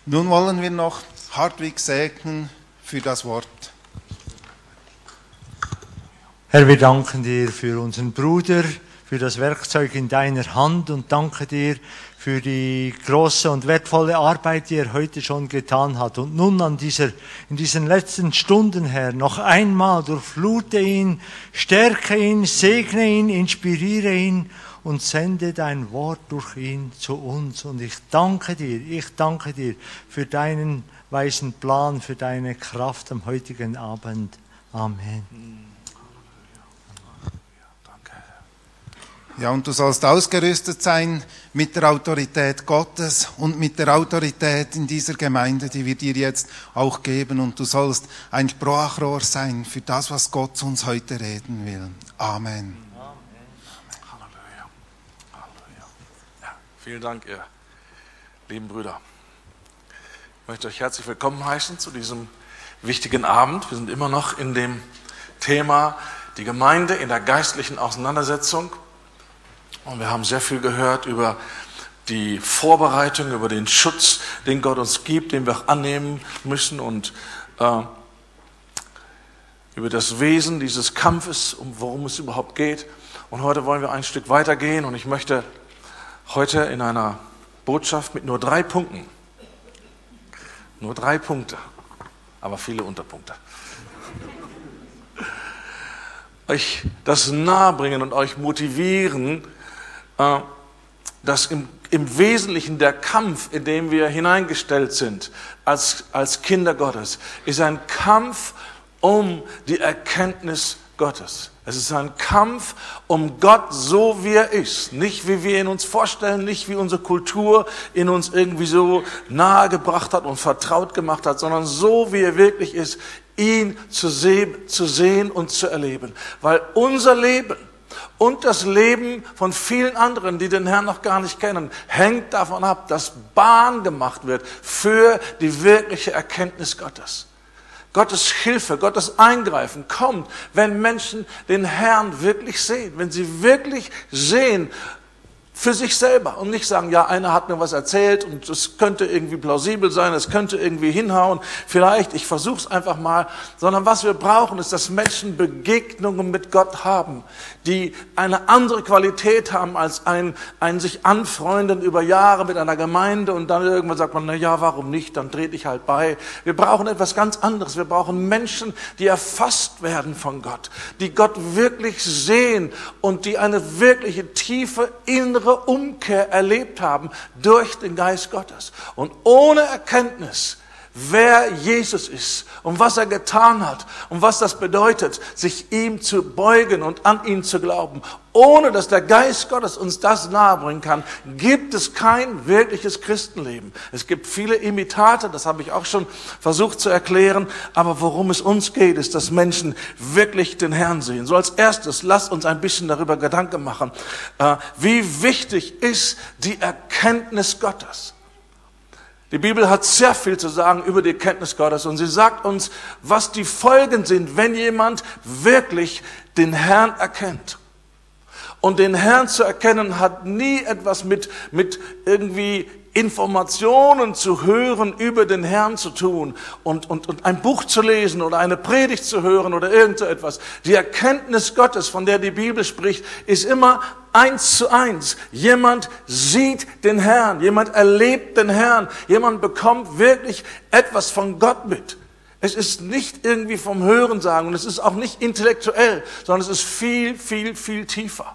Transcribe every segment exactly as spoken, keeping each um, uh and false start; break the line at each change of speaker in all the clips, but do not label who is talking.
Nun wollen wir noch Hartwig segnen für das Wort.
Herr, wir danken dir für unseren Bruder, für das Werkzeug in deiner Hand und danke dir für die große und wertvolle Arbeit, die er heute schon getan hat. Und nun an dieser, in diesen letzten Stunden, Herr, noch einmal durchflute ihn, stärke ihn, segne ihn, inspiriere ihn und sende dein Wort durch ihn zu uns. Und ich danke dir, ich danke dir für deinen weisen Plan, für deine Kraft am heutigen Abend. Amen.
Ja, und du sollst ausgerüstet sein mit der Autorität Gottes und mit der Autorität in dieser Gemeinde, die wir dir jetzt auch geben. Und du sollst ein Sprachrohr sein für das, was Gott zu uns heute reden will. Amen.
Halleluja. Halleluja. Ja, vielen Dank, ihr lieben Brüder. Ich möchte euch herzlich willkommen heißen zu diesem wichtigen Abend. Wir sind immer noch in dem Thema die Gemeinde in der geistlichen Auseinandersetzung. Und wir haben sehr viel gehört über die Vorbereitung, über den Schutz, den Gott uns gibt, den wir auch annehmen müssen und äh, über das Wesen dieses Kampfes, um worum es überhaupt geht. Und heute wollen wir ein Stück weitergehen und ich möchte heute in einer Botschaft mit nur drei Punkten, nur drei Punkte, aber viele Unterpunkte, euch das nahebringen und euch motivieren, dass im, im Wesentlichen der Kampf, in dem wir hineingestellt sind als, als Kinder Gottes, ist ein Kampf um die Erkenntnis Gottes. Es ist ein Kampf um Gott so, wie er ist. Nicht, wie wir ihn uns vorstellen, nicht, wie unsere Kultur in uns irgendwie so nahegebracht hat und vertraut gemacht hat, sondern so, wie er wirklich ist, ihn zu sehen, zu sehen und zu erleben. Weil unser Leben und das Leben von vielen anderen, die den Herrn noch gar nicht kennen, hängt davon ab, dass Bahn gemacht wird für die wirkliche Erkenntnis Gottes. Gottes Hilfe, Gottes Eingreifen kommt, wenn Menschen den Herrn wirklich sehen, wenn sie wirklich sehen, für sich selber und nicht sagen, ja, einer hat mir was erzählt und es könnte irgendwie plausibel sein, es könnte irgendwie hinhauen, vielleicht, ich versuche es einfach mal, sondern was wir brauchen, ist, dass Menschen Begegnungen mit Gott haben, die eine andere Qualität haben als ein, ein sich anfreunden über Jahre mit einer Gemeinde und dann irgendwann sagt man, na ja, warum nicht, dann trete ich halt bei. Wir brauchen etwas ganz anderes, wir brauchen Menschen, die erfasst werden von Gott, die Gott wirklich sehen und die eine wirkliche tiefe innere Umkehr erlebt haben durch den Geist Gottes. Und ohne Erkenntnis, wer Jesus ist und was er getan hat und was das bedeutet, sich ihm zu beugen und an ihn zu glauben, ohne dass der Geist Gottes uns das nahebringen kann, gibt es kein wirkliches Christenleben. Es gibt viele Imitate, das habe ich auch schon versucht zu erklären, aber worum es uns geht, ist, dass Menschen wirklich den Herrn sehen. So als erstes, lasst uns ein bisschen darüber Gedanken machen, wie wichtig ist die Erkenntnis Gottes. Die Bibel hat sehr viel zu sagen über die Erkenntnis Gottes und sie sagt uns, was die Folgen sind, wenn jemand wirklich den Herrn erkennt. Und den Herrn zu erkennen hat nie etwas mit, mit irgendwie Informationen zu hören über den Herrn zu tun und, und, und ein Buch zu lesen oder eine Predigt zu hören oder irgend so etwas. Die Erkenntnis Gottes, von der die Bibel spricht, ist immer eins zu eins. Jemand sieht den Herrn, jemand erlebt den Herrn, jemand bekommt wirklich etwas von Gott mit. Es ist nicht irgendwie vom Hörensagen und es ist auch nicht intellektuell, sondern es ist viel, viel, viel tiefer.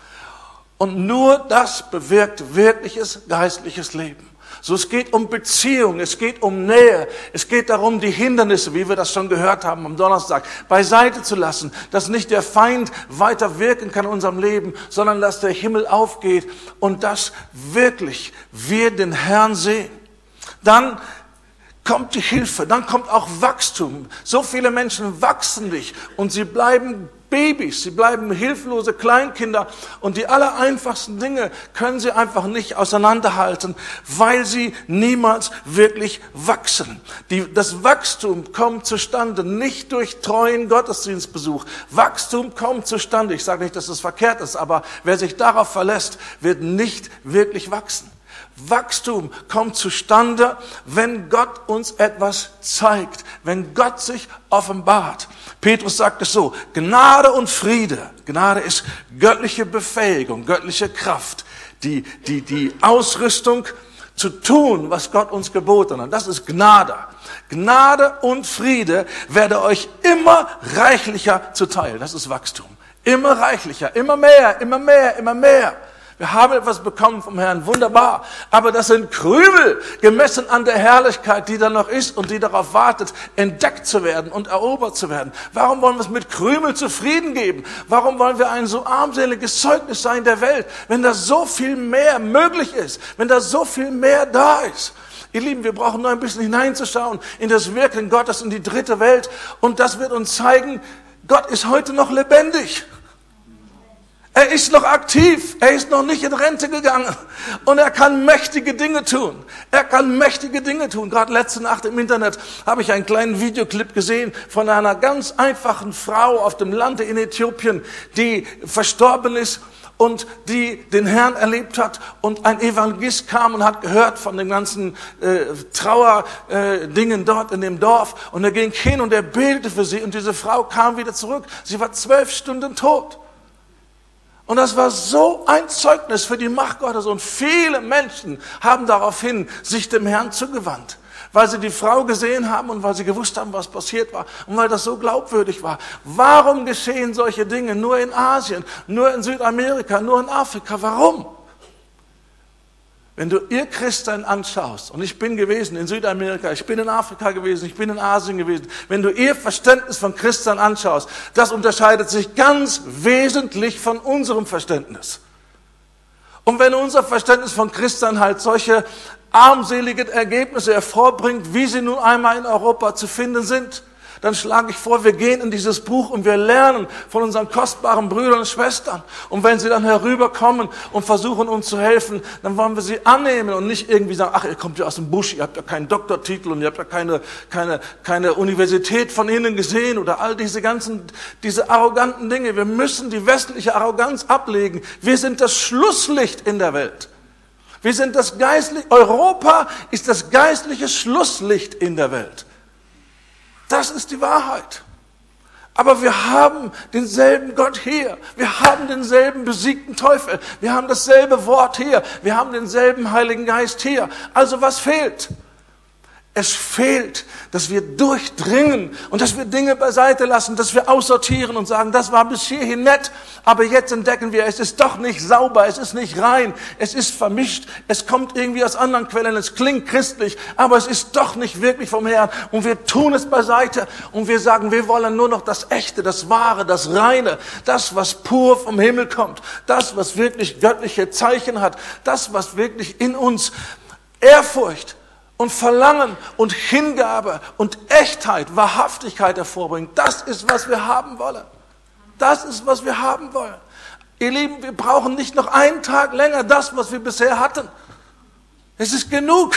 Und nur das bewirkt wirkliches geistliches Leben. So, es geht um Beziehung, es geht um Nähe, es geht darum, die Hindernisse, wie wir das schon gehört haben am Donnerstag, beiseite zu lassen, dass nicht der Feind weiter wirken kann in unserem Leben, sondern dass der Himmel aufgeht und dass wirklich wir den Herrn sehen. Dann kommt die Hilfe, dann kommt auch Wachstum. So viele Menschen wachsen nicht und sie bleiben Babys, sie bleiben hilflose Kleinkinder und die allereinfachsten Dinge können sie einfach nicht auseinanderhalten, weil sie niemals wirklich wachsen. Die, das Wachstum kommt zustande nicht durch treuen Gottesdienstbesuch. Wachstum kommt zustande, ich sage nicht, dass das verkehrt ist, aber wer sich darauf verlässt, wird nicht wirklich wachsen. Wachstum kommt zustande, wenn Gott uns etwas zeigt, wenn Gott sich offenbart. Petrus sagt es so, Gnade und Friede. Gnade ist göttliche Befähigung, göttliche Kraft, die, die, die Ausrüstung zu tun, was Gott uns geboten hat. Das ist Gnade. Gnade und Friede werde euch immer reichlicher zuteil. Das ist Wachstum. Immer reichlicher, immer mehr, immer mehr, immer mehr. Wir haben etwas bekommen vom Herrn, wunderbar. Aber das sind Krümel, gemessen an der Herrlichkeit, die da noch ist und die darauf wartet, entdeckt zu werden und erobert zu werden. Warum wollen wir es mit Krümel zufrieden geben? Warum wollen wir ein so armseliges Zeugnis sein der Welt, wenn da so viel mehr möglich ist, wenn da so viel mehr da ist? Ihr Lieben, wir brauchen nur ein bisschen hineinzuschauen in das Wirken Gottes in die dritte Welt. Und das wird uns zeigen, Gott ist heute noch lebendig. Er ist noch aktiv, er ist noch nicht in Rente gegangen und er kann mächtige Dinge tun. Er kann mächtige Dinge tun. Gerade letzte Nacht im Internet habe ich einen kleinen Videoclip gesehen von einer ganz einfachen Frau auf dem Lande in Äthiopien, die verstorben ist und die den Herrn erlebt hat. Und ein Evangelist kam und hat gehört von den ganzen äh, Trauerdingen äh, dort in dem Dorf. Und er ging hin und er betete für sie und diese Frau kam wieder zurück. Sie war zwölf Stunden tot. Und das war so ein Zeugnis für die Macht Gottes. Und viele Menschen haben daraufhin sich dem Herrn zugewandt, weil sie die Frau gesehen haben und weil sie gewusst haben, was passiert war und weil das so glaubwürdig war. Warum geschehen solche Dinge nur in Asien, nur in Südamerika, nur in Afrika? Warum? Wenn du ihr Christen anschaust, und ich bin gewesen in Südamerika, ich bin in Afrika gewesen, ich bin in Asien gewesen, wenn du ihr Verständnis von Christen anschaust, das unterscheidet sich ganz wesentlich von unserem Verständnis. Und wenn unser Verständnis von Christen halt solche armseligen Ergebnisse hervorbringt, wie sie nun einmal in Europa zu finden sind, dann schlage ich vor, wir gehen in dieses Buch und wir lernen von unseren kostbaren Brüdern und Schwestern. Und wenn sie dann herüberkommen und versuchen, uns zu helfen, dann wollen wir sie annehmen und nicht irgendwie sagen, ach, ihr kommt ja aus dem Busch, ihr habt ja keinen Doktortitel und ihr habt ja keine, keine, keine Universität von ihnen gesehen oder all diese ganzen, diese arroganten Dinge. Wir müssen die westliche Arroganz ablegen. Wir sind das Schlusslicht in der Welt. Wir sind das geistliche, Europa ist das geistliche Schlusslicht in der Welt. Das ist die Wahrheit. Aber wir haben denselben Gott hier. Wir haben denselben besiegten Teufel. Wir haben dasselbe Wort hier. Wir haben denselben Heiligen Geist hier. Also was fehlt? Es fehlt, dass wir durchdringen und dass wir Dinge beiseite lassen, dass wir aussortieren und sagen, das war bis hierhin nett, aber jetzt entdecken wir, es ist doch nicht sauber, es ist nicht rein, es ist vermischt, es kommt irgendwie aus anderen Quellen, es klingt christlich, aber es ist doch nicht wirklich vom Herrn und wir tun es beiseite und wir sagen, wir wollen nur noch das Echte, das Wahre, das Reine, das, was pur vom Himmel kommt, das, was wirklich göttliche Zeichen hat, das, was wirklich in uns Ehrfurcht und Verlangen und Hingabe und Echtheit, Wahrhaftigkeit hervorbringen. Das ist, was wir haben wollen. Das ist, was wir haben wollen. Ihr Lieben, wir brauchen nicht noch einen Tag länger das, was wir bisher hatten. Es ist genug.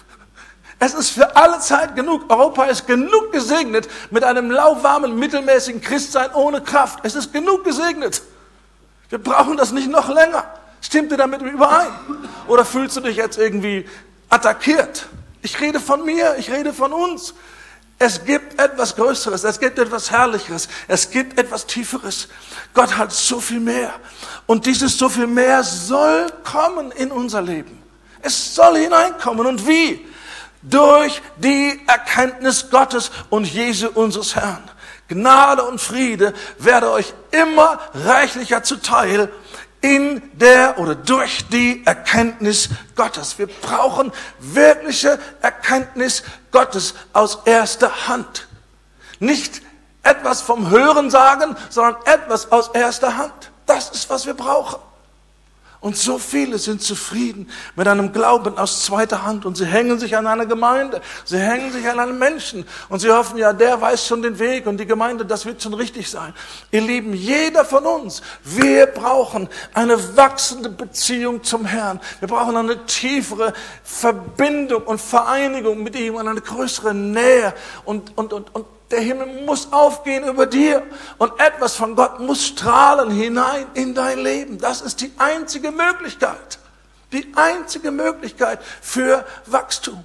Es ist für alle Zeit genug. Europa ist genug gesegnet mit einem lauwarmen, mittelmäßigen Christsein ohne Kraft. Es ist genug gesegnet. Wir brauchen das nicht noch länger. Stimmt ihr damit überein? Oder fühlst du dich jetzt irgendwie attackiert? Ich rede von mir, ich rede von uns. Es gibt etwas Größeres, es gibt etwas Herrlicheres, es gibt etwas Tieferes. Gott hat so viel mehr. Und dieses so viel mehr soll kommen in unser Leben. Es soll hineinkommen. Und wie? Durch die Erkenntnis Gottes und Jesu unseres Herrn. Gnade und Friede werde euch immer reichlicher zuteil in der oder durch die Erkenntnis Gottes. Wir brauchen wirkliche Erkenntnis Gottes aus erster Hand. Nicht etwas vom Hörensagen, sondern etwas aus erster Hand. Das ist, was wir brauchen. Und so viele sind zufrieden mit einem Glauben aus zweiter Hand und sie hängen sich an einer Gemeinde, sie hängen sich an einem Menschen und sie hoffen, ja, der weiß schon den Weg und die Gemeinde, das wird schon richtig sein. Ihr Lieben, jeder von uns, wir brauchen eine wachsende Beziehung zum Herrn. Wir brauchen eine tiefere Verbindung und Vereinigung mit ihm und eine größere Nähe und, und, und, und der Himmel muss aufgehen über dir und etwas von Gott muss strahlen hinein in dein Leben. Das ist die einzige Möglichkeit. Die einzige Möglichkeit für Wachstum.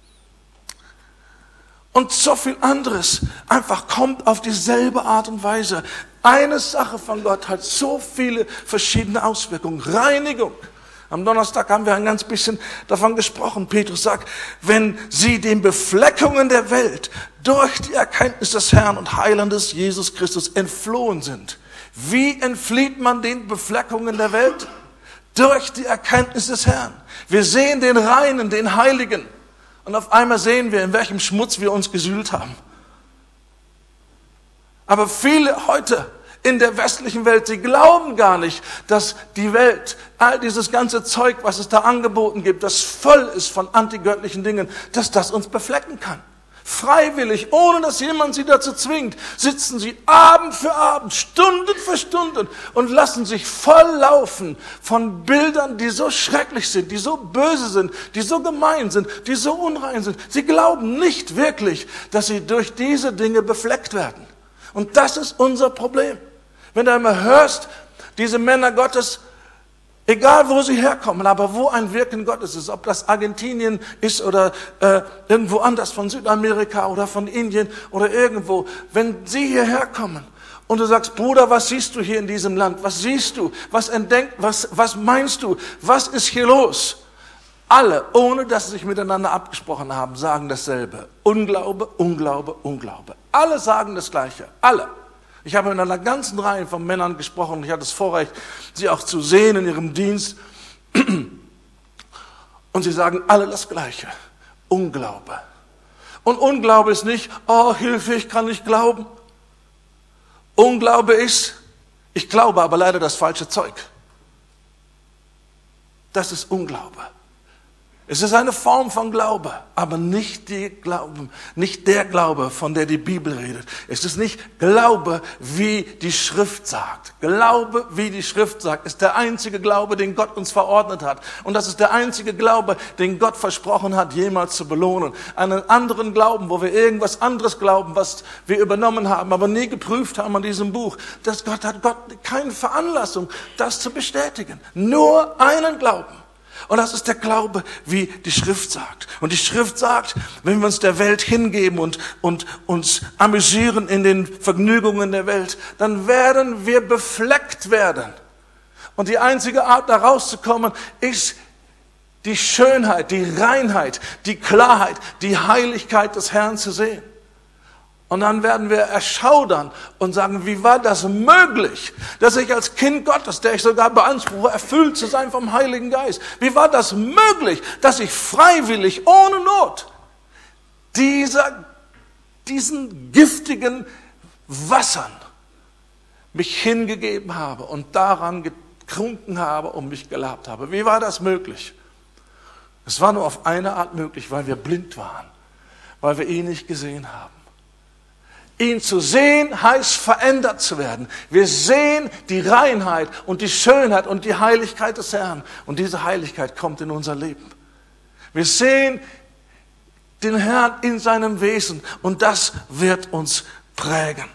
Und so viel anderes einfach kommt auf dieselbe Art und Weise. Eine Sache von Gott hat so viele verschiedene Auswirkungen. Reinigung. Am Donnerstag haben wir ein ganz bisschen davon gesprochen. Petrus sagt, wenn sie den Befleckungen der Welt durch die Erkenntnis des Herrn und Heilandes Jesus Christus entflohen sind. Wie entflieht man den Befleckungen der Welt? Durch die Erkenntnis des Herrn. Wir sehen den Reinen, den Heiligen. Und auf einmal sehen wir, in welchem Schmutz wir uns gesühlt haben. Aber viele heute in der westlichen Welt, sie glauben gar nicht, dass die Welt, all dieses ganze Zeug, was es da angeboten gibt, das voll ist von antigöttlichen Dingen, dass das uns beflecken kann. Freiwillig, ohne dass jemand sie dazu zwingt, sitzen sie Abend für Abend, Stunden für Stunden und lassen sich voll laufen von Bildern, die so schrecklich sind, die so böse sind, die so gemein sind, die so unrein sind. Sie glauben nicht wirklich, dass sie durch diese Dinge befleckt werden. Und das ist unser Problem. Wenn du einmal hörst, diese Männer Gottes, egal wo sie herkommen, aber wo ein Wirken Gottes ist, ob das Argentinien ist oder äh, irgendwo anders von Südamerika oder von Indien oder irgendwo, wenn sie hierher kommen und du sagst, Bruder, was siehst du hier in diesem Land? Was siehst du? Was entdeckt? Was, was meinst du? Was ist hier los? Alle, ohne dass sie sich miteinander abgesprochen haben, sagen dasselbe. Unglaube, Unglaube, Unglaube. Alle sagen das Gleiche. Alle. Ich habe in einer ganzen Reihe von Männern gesprochen. Ich hatte das Vorrecht, sie auch zu sehen in ihrem Dienst. Und sie sagen alle das Gleiche. Unglaube. Und Unglaube ist nicht, oh Hilfe, ich kann nicht glauben. Unglaube ist, ich glaube aber leider das falsche Zeug. Das ist Unglaube. Es ist eine Form von Glaube, aber nicht die Glauben, nicht der Glaube, von der die Bibel redet. Es ist nicht Glaube, wie die Schrift sagt. Glaube, wie die Schrift sagt, ist der einzige Glaube, den Gott uns verordnet hat. Und das ist der einzige Glaube, den Gott versprochen hat, jemals zu belohnen. Einen anderen Glauben, wo wir irgendwas anderes glauben, was wir übernommen haben, aber nie geprüft haben an diesem Buch. Das Gott hat Gott keine Veranlassung, das zu bestätigen. Nur einen Glauben. Und das ist der Glaube, wie die Schrift sagt. Und die Schrift sagt, wenn wir uns der Welt hingeben und, und uns amüsieren in den Vergnügungen der Welt, dann werden wir befleckt werden. Und die einzige Art, da rauszukommen, ist die Schönheit, die Reinheit, die Klarheit, die Heiligkeit des Herrn zu sehen. Und dann werden wir erschaudern und sagen, wie war das möglich, dass ich als Kind Gottes, der ich sogar beanspruche, erfüllt zu sein vom Heiligen Geist, wie war das möglich, dass ich freiwillig, ohne Not, dieser, diesen giftigen Wassern mich hingegeben habe und daran getrunken habe und mich gelabt habe. Wie war das möglich? Es war nur auf eine Art möglich, weil wir blind waren, weil wir ihn nicht gesehen haben. Ihn zu sehen heißt verändert zu werden. Wir sehen die Reinheit und die Schönheit und die Heiligkeit des Herrn. Und diese Heiligkeit kommt in unser Leben. Wir sehen den Herrn in seinem Wesen und das wird uns prägen.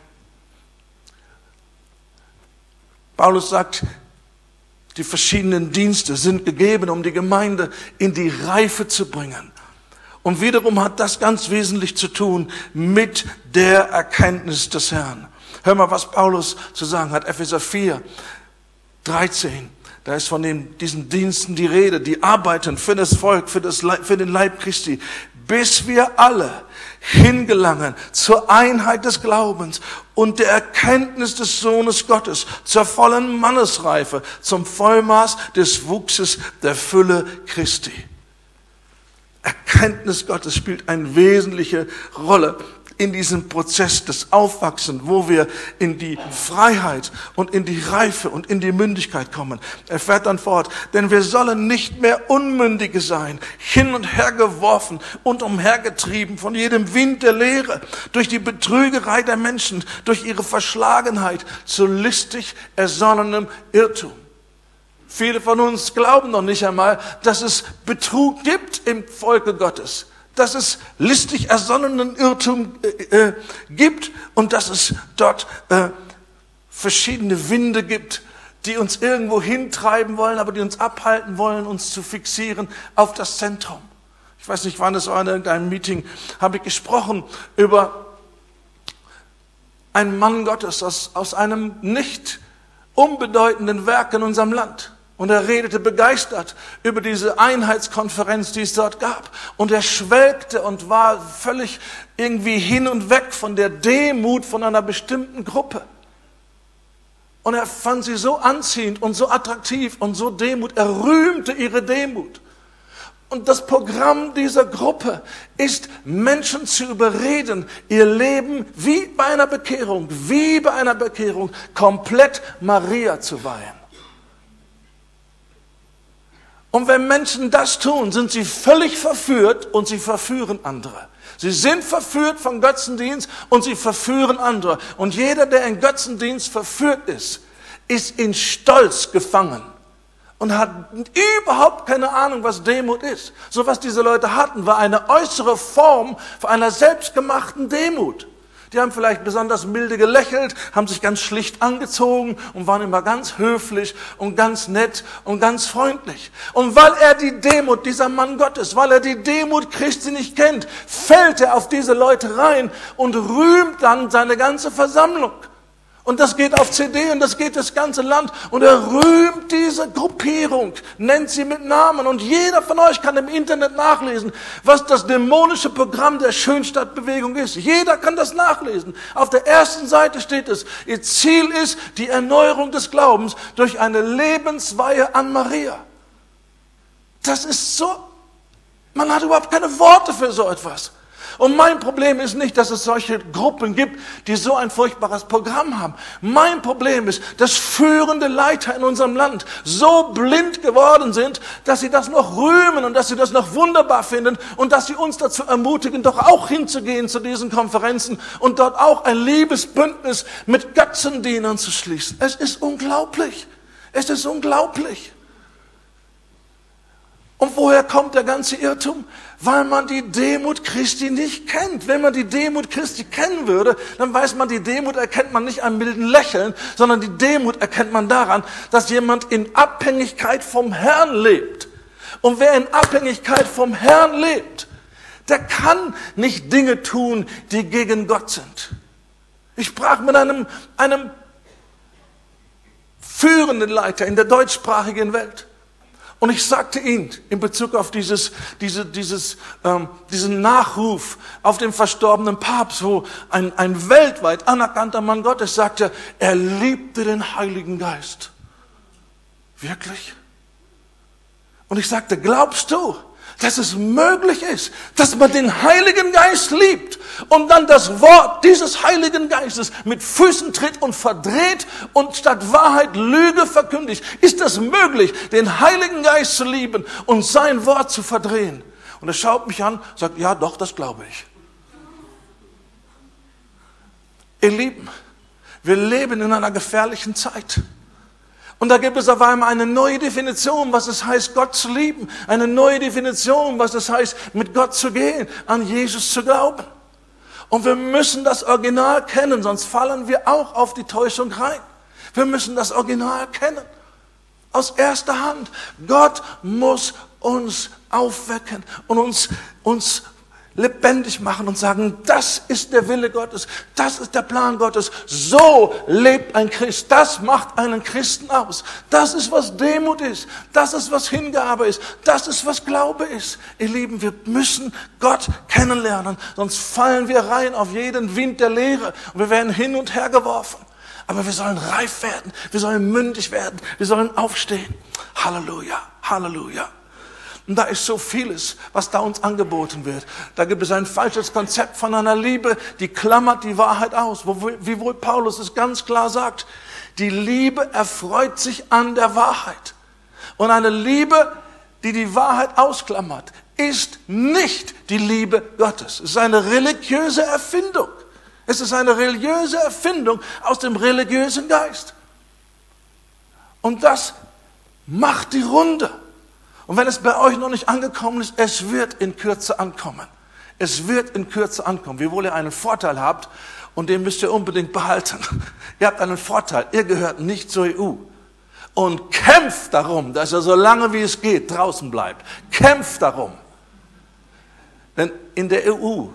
Paulus sagt, die verschiedenen Dienste sind gegeben, um die Gemeinde in die Reife zu bringen. Und wiederum hat das ganz wesentlich zu tun mit der Erkenntnis des Herrn. Hör mal, was Paulus zu sagen hat. Epheser vier, dreizehn. Da ist von den, diesen Diensten die Rede, die arbeiten für das Volk, für, das Leib, für den Leib Christi, bis wir alle hingelangen zur Einheit des Glaubens und der Erkenntnis des Sohnes Gottes, zur vollen Mannesreife, zum Vollmaß des Wuchses der Fülle Christi. Erkenntnis Gottes spielt eine wesentliche Rolle in diesem Prozess des Aufwachsens, wo wir in die Freiheit und in die Reife und in die Mündigkeit kommen. Er fährt dann fort, denn wir sollen nicht mehr Unmündige sein, hin und her geworfen und umhergetrieben von jedem Wind der Lehre, durch die Betrügerei der Menschen, durch ihre Verschlagenheit zu listig ersonnenem Irrtum. Viele von uns glauben noch nicht einmal, dass es Betrug gibt im Volke Gottes, dass es listig ersonnenen Irrtum äh, äh, gibt und dass es dort äh, verschiedene Winde gibt, die uns irgendwo hintreiben wollen, aber die uns abhalten wollen, uns zu fixieren auf das Zentrum. Ich weiß nicht, wann es war, in irgendeinem Meeting habe ich gesprochen über einen Mann Gottes aus, aus einem nicht unbedeutenden Werk in unserem Land. Und er redete begeistert über diese Einheitskonferenz, die es dort gab. Und er schwelgte und war völlig irgendwie hin und weg von der Demut von einer bestimmten Gruppe. Und er fand sie so anziehend und so attraktiv und so Demut. Er rühmte ihre Demut. Und das Programm dieser Gruppe ist, Menschen zu überreden, ihr Leben wie bei einer Bekehrung, wie bei einer Bekehrung, komplett Maria zu weihen. Und wenn Menschen das tun, sind sie völlig verführt und sie verführen andere. Sie sind verführt vom Götzendienst und sie verführen andere. Und jeder, der in Götzendienst verführt ist, ist in Stolz gefangen. Und hat überhaupt keine Ahnung, was Demut ist. So was diese Leute hatten, war eine äußere Form von einer selbstgemachten Demut. Die haben vielleicht besonders milde gelächelt, haben sich ganz schlicht angezogen und waren immer ganz höflich und ganz nett und ganz freundlich. Und weil er die Demut, dieser Mann Gottes, weil er die Demut Christi nicht kennt, fällt er auf diese Leute rein und rühmt dann seine ganze Versammlung. Und das geht auf C D und das geht das ganze Land. Und er rühmt diese Gruppierung, nennt sie mit Namen. Und jeder von euch kann im Internet nachlesen, was das dämonische Programm der Schönstadtbewegung ist. Jeder kann das nachlesen. Auf der ersten Seite steht es, ihr Ziel ist die Erneuerung des Glaubens durch eine Lebensweihe an Maria. Das ist so, man hat überhaupt keine Worte für so etwas. Und mein Problem ist nicht, dass es solche Gruppen gibt, die so ein furchtbares Programm haben. Mein Problem ist, dass führende Leiter in unserem Land so blind geworden sind, dass sie das noch rühmen und dass sie das noch wunderbar finden und dass sie uns dazu ermutigen, doch auch hinzugehen zu diesen Konferenzen und dort auch ein Liebesbündnis mit Götzendienern zu schließen. Es ist unglaublich. Es ist unglaublich. Und woher kommt der ganze Irrtum? Weil man die Demut Christi nicht kennt. Wenn man die Demut Christi kennen würde, dann weiß man, die Demut erkennt man nicht am milden Lächeln, sondern die Demut erkennt man daran, dass jemand in Abhängigkeit vom Herrn lebt. Und wer in Abhängigkeit vom Herrn lebt, der kann nicht Dinge tun, die gegen Gott sind. Ich sprach mit einem, einem führenden Leiter in der deutschsprachigen Welt. Und ich sagte ihm in Bezug auf dieses, diese, dieses, ähm, diesen Nachruf auf den verstorbenen Papst, wo ein, ein weltweit anerkannter Mann Gottes sagte, er liebte den Heiligen Geist. Wirklich? Und ich sagte, glaubst du, dass es möglich ist, dass man den Heiligen Geist liebt und dann das Wort dieses Heiligen Geistes mit Füßen tritt und verdreht und statt Wahrheit Lüge verkündigt? Ist das möglich, den Heiligen Geist zu lieben und sein Wort zu verdrehen? Und er schaut mich an und sagt, ja doch, das glaube ich. Ihr Lieben, wir leben in einer gefährlichen Zeit. Und da gibt es auf einmal eine neue Definition, was es heißt, Gott zu lieben. Eine neue Definition, was es heißt, mit Gott zu gehen, an Jesus zu glauben. Und wir müssen das Original kennen, sonst fallen wir auch auf die Täuschung rein. Wir müssen das Original kennen. Aus erster Hand. Gott muss uns aufwecken und uns, uns lebendig machen und sagen, das ist der Wille Gottes, das ist der Plan Gottes, so lebt ein Christ, das macht einen Christen aus, das ist, was Demut ist, das ist, was Hingabe ist, das ist, was Glaube ist. Ihr Lieben, wir müssen Gott kennenlernen, sonst fallen wir rein auf jeden Wind der Lehre und wir werden hin und her geworfen. Aber wir sollen reif werden, wir sollen mündig werden, wir sollen aufstehen. Halleluja, Halleluja. Und da ist so vieles, was da uns angeboten wird. Da gibt es ein falsches Konzept von einer Liebe, die klammert die Wahrheit aus. Wie wohl Paulus es ganz klar sagt, die Liebe erfreut sich an der Wahrheit. Und eine Liebe, die die Wahrheit ausklammert, ist nicht die Liebe Gottes. Es ist eine religiöse Erfindung. Es ist eine religiöse Erfindung aus dem religiösen Geist. Und das macht die Runde. Und wenn es bei euch noch nicht angekommen ist, es wird in Kürze ankommen. Es wird in Kürze ankommen. Wiewohl ihr einen Vorteil habt und den müsst ihr unbedingt behalten. Ihr habt einen Vorteil. Ihr gehört nicht zur E U. und kämpft darum, dass er so lange wie es geht draußen bleibt. Kämpft darum. Denn in der E U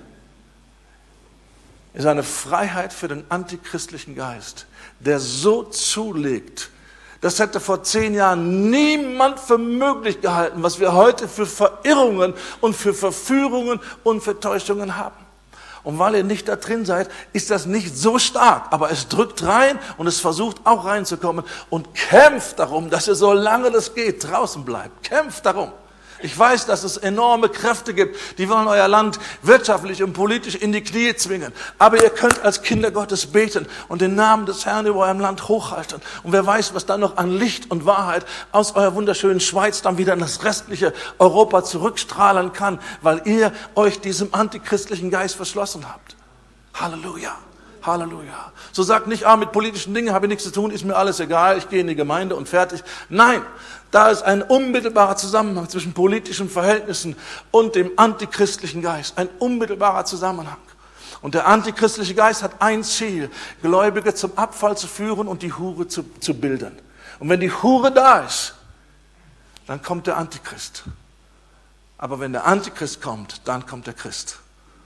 ist eine Freiheit für den antichristlichen Geist, der so zulegt. Das hätte vor zehn Jahren niemand für möglich gehalten, was wir heute für Verirrungen und für Verführungen und für Täuschungen haben. Und weil ihr nicht da drin seid, ist das nicht so stark. Aber es drückt rein und es versucht auch reinzukommen und kämpft darum, dass ihr, solange das geht, draußen bleibt. Kämpft darum. Ich weiß, dass es enorme Kräfte gibt, die wollen euer Land wirtschaftlich und politisch in die Knie zwingen. Aber ihr könnt als Kinder Gottes beten und den Namen des Herrn über eurem Land hochhalten. Und wer weiß, was dann noch an Licht und Wahrheit aus eurer wunderschönen Schweiz dann wieder in das restliche Europa zurückstrahlen kann, weil ihr euch diesem antichristlichen Geist verschlossen habt. Halleluja. Halleluja. So sagt nicht, ah, mit politischen Dingen habe ich nichts zu tun, ist mir alles egal, ich gehe in die Gemeinde und fertig. Nein, da ist ein unmittelbarer Zusammenhang zwischen politischen Verhältnissen und dem antichristlichen Geist. Ein unmittelbarer Zusammenhang. Und der antichristliche Geist hat ein Ziel, Gläubige zum Abfall zu führen und die Hure zu, zu bilden. Und wenn die Hure da ist, dann kommt der Antichrist. Aber wenn der Antichrist kommt, dann kommt der Christ.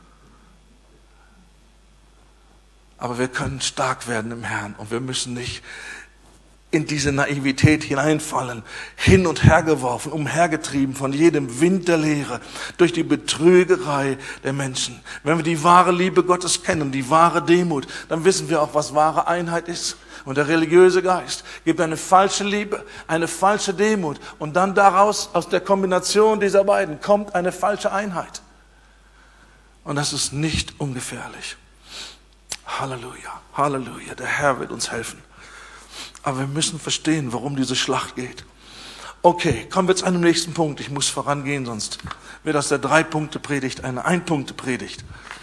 Aber wir können stark werden im Herrn und wir müssen nicht in diese Naivität hineinfallen, hin und her geworfen, umhergetrieben von jedem Wind der Lehre, durch die Betrügerei der Menschen. Wenn wir die wahre Liebe Gottes kennen, die wahre Demut, dann wissen wir auch, was wahre Einheit ist. Und der religiöse Geist gibt eine falsche Liebe, eine falsche Demut und dann daraus, aus der Kombination dieser beiden, kommt eine falsche Einheit. Und das ist nicht ungefährlich. Halleluja, Halleluja, der Herr wird uns helfen. Aber wir müssen verstehen, warum diese Schlacht geht. Okay, kommen wir zu einem nächsten Punkt. Ich muss vorangehen, sonst wird aus der Drei-Punkte-Predigt eine Ein-Punkte-Predigt.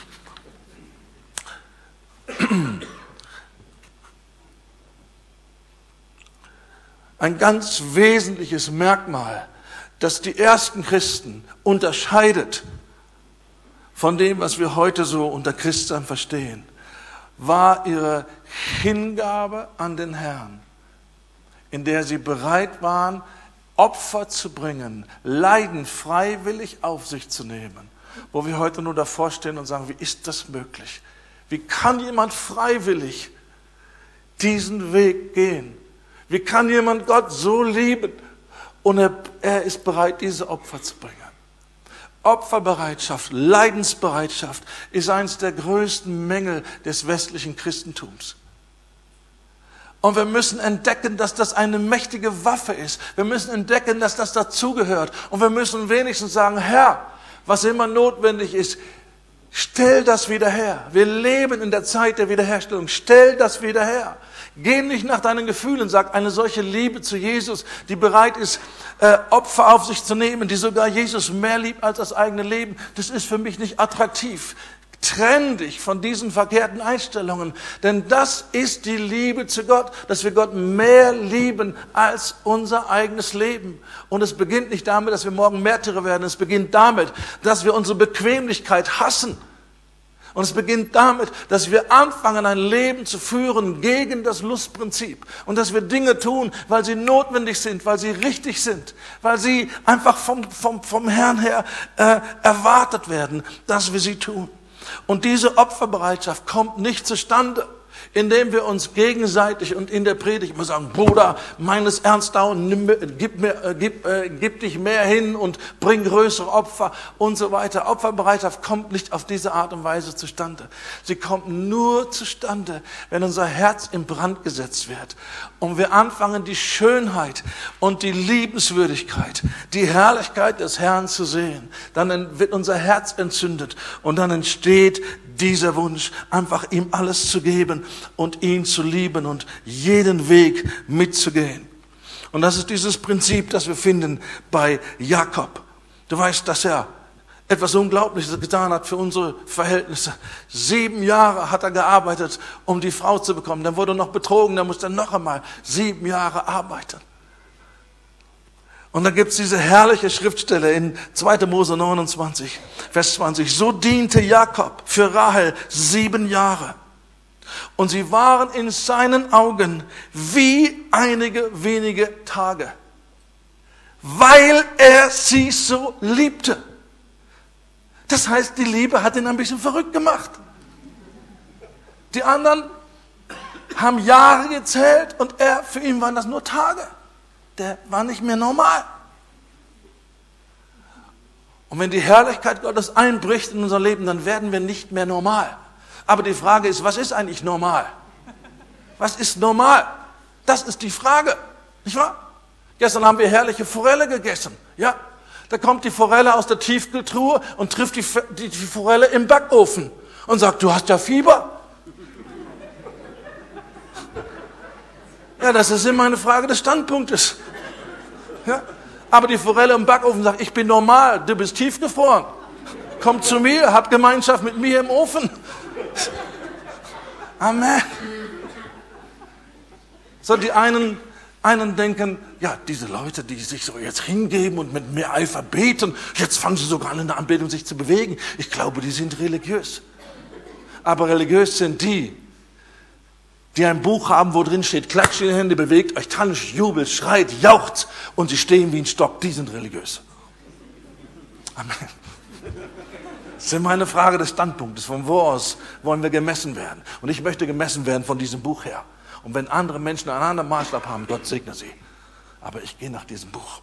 Ein ganz wesentliches Merkmal, das die ersten Christen unterscheidet von dem, was wir heute so unter Christsein verstehen, war ihre Hingabe an den Herrn, in der sie bereit waren, Opfer zu bringen, Leiden freiwillig auf sich zu nehmen. Wo wir heute nur davor stehen und sagen, wie ist das möglich? Wie kann jemand freiwillig diesen Weg gehen? Wie kann jemand Gott so lieben und er, er ist bereit, diese Opfer zu bringen? Opferbereitschaft, Leidensbereitschaft ist eines der größten Mängel des westlichen Christentums. Und wir müssen entdecken, dass das eine mächtige Waffe ist. Wir müssen entdecken, dass das dazugehört. Und wir müssen wenigstens sagen, Herr, was immer notwendig ist, stell das wieder her. Wir leben in der Zeit der Wiederherstellung. Stell das wieder her. Geh nicht nach deinen Gefühlen, sag eine solche Liebe zu Jesus, die bereit ist, äh, Opfer auf sich zu nehmen, die sogar Jesus mehr liebt als das eigene Leben. Das ist für mich nicht attraktiv. Trenn dich von diesen verkehrten Einstellungen, denn das ist die Liebe zu Gott, dass wir Gott mehr lieben als unser eigenes Leben. Und es beginnt nicht damit, dass wir morgen Märtyrer werden, es beginnt damit, dass wir unsere Bequemlichkeit hassen. Und es beginnt damit, dass wir anfangen, ein Leben zu führen gegen das Lustprinzip. Und dass wir Dinge tun, weil sie notwendig sind, weil sie richtig sind, weil sie einfach vom, vom, vom Herrn her äh, erwartet werden, dass wir sie tun. Und diese Opferbereitschaft kommt nicht zustande, indem wir uns gegenseitig und in der Predigt immer sagen, Bruder, meines ernst dauern, nimm, gib, mir, äh, gib, äh, gib dich mehr hin und bring größere Opfer und so weiter. Opferbereitschaft kommt nicht auf diese Art und Weise zustande. Sie kommt nur zustande, wenn unser Herz in Brand gesetzt wird und wir anfangen, die Schönheit und die Liebenswürdigkeit, die Herrlichkeit des Herrn zu sehen. Dann wird unser Herz entzündet und dann entsteht dieser Wunsch, einfach ihm alles zu geben und ihn zu lieben und jeden Weg mitzugehen. Und das ist dieses Prinzip, das wir finden bei Jakob. Du weißt, dass er etwas Unglaubliches getan hat für unsere Verhältnisse. Sieben Jahre hat er gearbeitet, um die Frau zu bekommen. Dann wurde er noch betrogen, dann musste er noch einmal sieben Jahre arbeiten. Und dann gibt es diese herrliche Schriftstelle in zweiter Mose neunundzwanzig, Vers zwanzig. So diente Jakob für Rahel sieben Jahre. Und sie waren in seinen Augen wie einige wenige Tage, weil er sie so liebte. Das heißt, die Liebe hat ihn ein bisschen verrückt gemacht. Die anderen haben Jahre gezählt und er, für ihn waren das nur Tage. Der war nicht mehr normal. Und wenn die Herrlichkeit Gottes einbricht in unser Leben, dann werden wir nicht mehr normal. Aber die Frage ist, was ist eigentlich normal? Was ist normal? Das ist die Frage, nicht wahr? Gestern haben wir herrliche Forelle gegessen. Ja, da kommt die Forelle aus der Tiefkühltruhe und trifft die, die, die Forelle im Backofen und sagt, du hast ja Fieber. Ja, das ist immer eine Frage des Standpunktes. Ja? Aber die Forelle im Backofen sagt, ich bin normal, du bist tiefgefroren. Komm zu mir, hab Gemeinschaft mit mir im Ofen. Amen. So, die einen, einen denken, ja, diese Leute, die sich so jetzt hingeben und mit mehr Eifer beten, jetzt fangen sie sogar an, in der Anbetung sich zu bewegen. Ich glaube, die sind religiös. Aber religiös sind die, die ein Buch haben, wo drin steht, klatscht in die Hände, bewegt euch, tanzt, jubelt, schreit, jaucht und sie stehen wie ein Stock. Die sind religiös. Amen. Das ist immer eine Frage des Standpunktes. Von wo aus wollen wir gemessen werden? Und ich möchte gemessen werden von diesem Buch her. Und wenn andere Menschen einen anderen Maßstab haben, Gott segne sie. Aber ich gehe nach diesem Buch.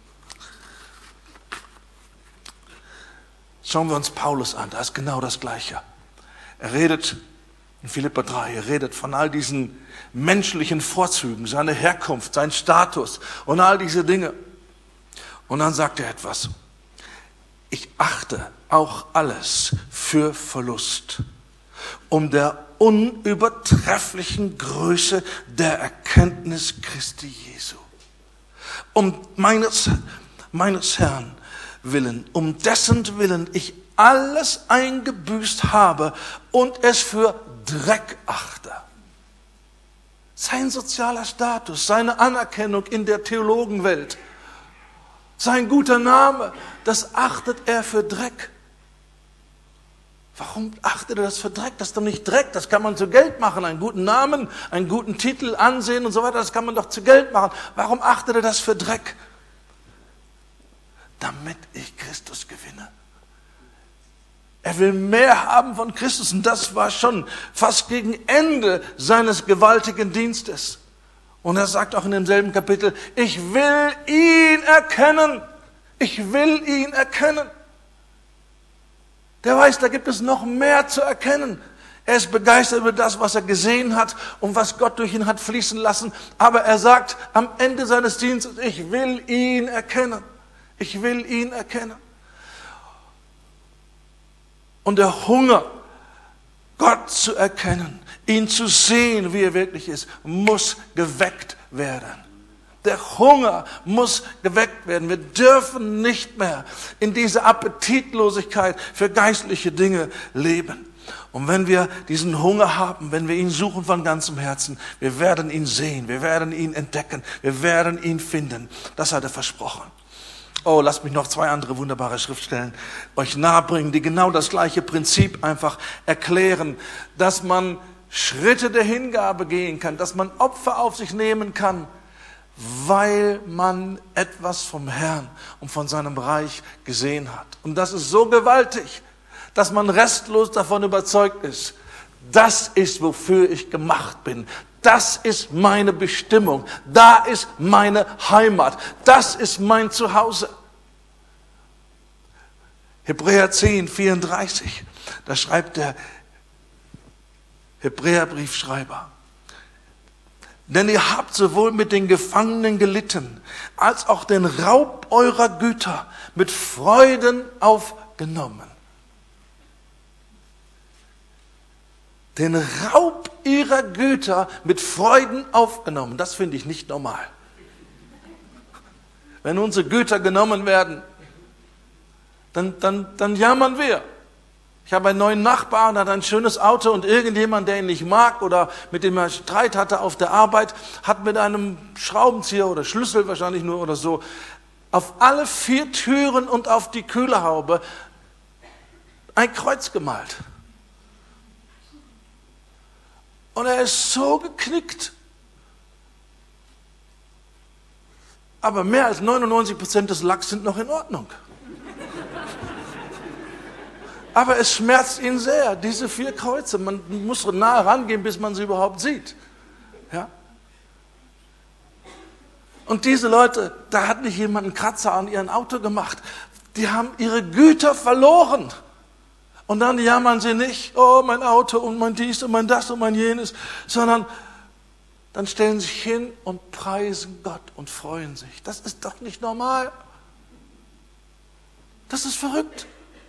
Schauen wir uns Paulus an, da ist genau das Gleiche. Er redet in Philipper drei, er redet von all diesen menschlichen Vorzügen, seine Herkunft, sein Status und all diese Dinge. Und dann sagt er etwas. Ich achte auch alles für Verlust, um der unübertrefflichen Größe der Erkenntnis Christi Jesu, um meines, meines Herrn willen, um dessen Willen ich alles eingebüßt habe und es für Dreck achte. Sein sozialer Status, seine Anerkennung in der Theologenwelt, sein guter Name, das achtet er für Dreck. Warum achtet er das für Dreck? Das ist doch nicht Dreck, das kann man zu Geld machen. Einen guten Namen, einen guten Titel, Ansehen und so weiter, das kann man doch zu Geld machen. Warum achtet er das für Dreck? Damit ich Christus gewinne. Er will mehr haben von Christus und das war schon fast gegen Ende seines gewaltigen Dienstes. Und er sagt auch in demselben Kapitel, ich will ihn erkennen. Ich will ihn erkennen. Der weiß, da gibt es noch mehr zu erkennen. Er ist begeistert über das, was er gesehen hat und was Gott durch ihn hat fließen lassen. Aber er sagt am Ende seines Dienstes, ich will ihn erkennen. Ich will ihn erkennen. Und der Hunger, Gott zu erkennen, ihn zu sehen, wie er wirklich ist, muss geweckt werden. Der Hunger muss geweckt werden. Wir dürfen nicht mehr in dieser Appetitlosigkeit für geistliche Dinge leben. Und wenn wir diesen Hunger haben, wenn wir ihn suchen von ganzem Herzen, wir werden ihn sehen, wir werden ihn entdecken, wir werden ihn finden. Das hat er versprochen. Oh, lasst mich noch zwei andere wunderbare Schriftstellen euch nahebringen, die genau das gleiche Prinzip einfach erklären, dass man Schritte der Hingabe gehen kann, dass man Opfer auf sich nehmen kann, weil man etwas vom Herrn und von seinem Reich gesehen hat. Und das ist so gewaltig, dass man restlos davon überzeugt ist, das ist, wofür ich gemacht bin. Das ist meine Bestimmung. Da ist meine Heimat. Das ist mein Zuhause. Hebräer zehn, vierunddreißig. Da schreibt der Hebräerbriefschreiber. Denn ihr habt sowohl mit den Gefangenen gelitten, als auch den Raub eurer Güter mit Freuden aufgenommen. Den Raub ihrer Güter mit Freuden aufgenommen. Das finde ich nicht normal. Wenn unsere Güter genommen werden, dann, dann, dann jammern wir. Ich habe einen neuen Nachbarn, der hat ein schönes Auto und irgendjemand, der ihn nicht mag oder mit dem er Streit hatte auf der Arbeit, hat mit einem Schraubenzieher oder Schlüssel wahrscheinlich nur oder so auf alle vier Türen und auf die Kühlerhaube ein Kreuz gemalt. Und er ist so geknickt. Aber mehr als neunundneunzig Prozent des Lacks sind noch in Ordnung. Aber es schmerzt ihn sehr, diese vier Kreuze. Man muss nah rangehen, bis man sie überhaupt sieht. Ja? Und diese Leute, da hat nicht jemand einen Kratzer an ihrem Auto gemacht. Die haben ihre Güter verloren. Und dann jammern sie nicht, oh, mein Auto und mein dies und mein das und mein jenes, sondern dann stellen sie sich hin und preisen Gott und freuen sich. Das ist doch nicht normal. Das ist verrückt.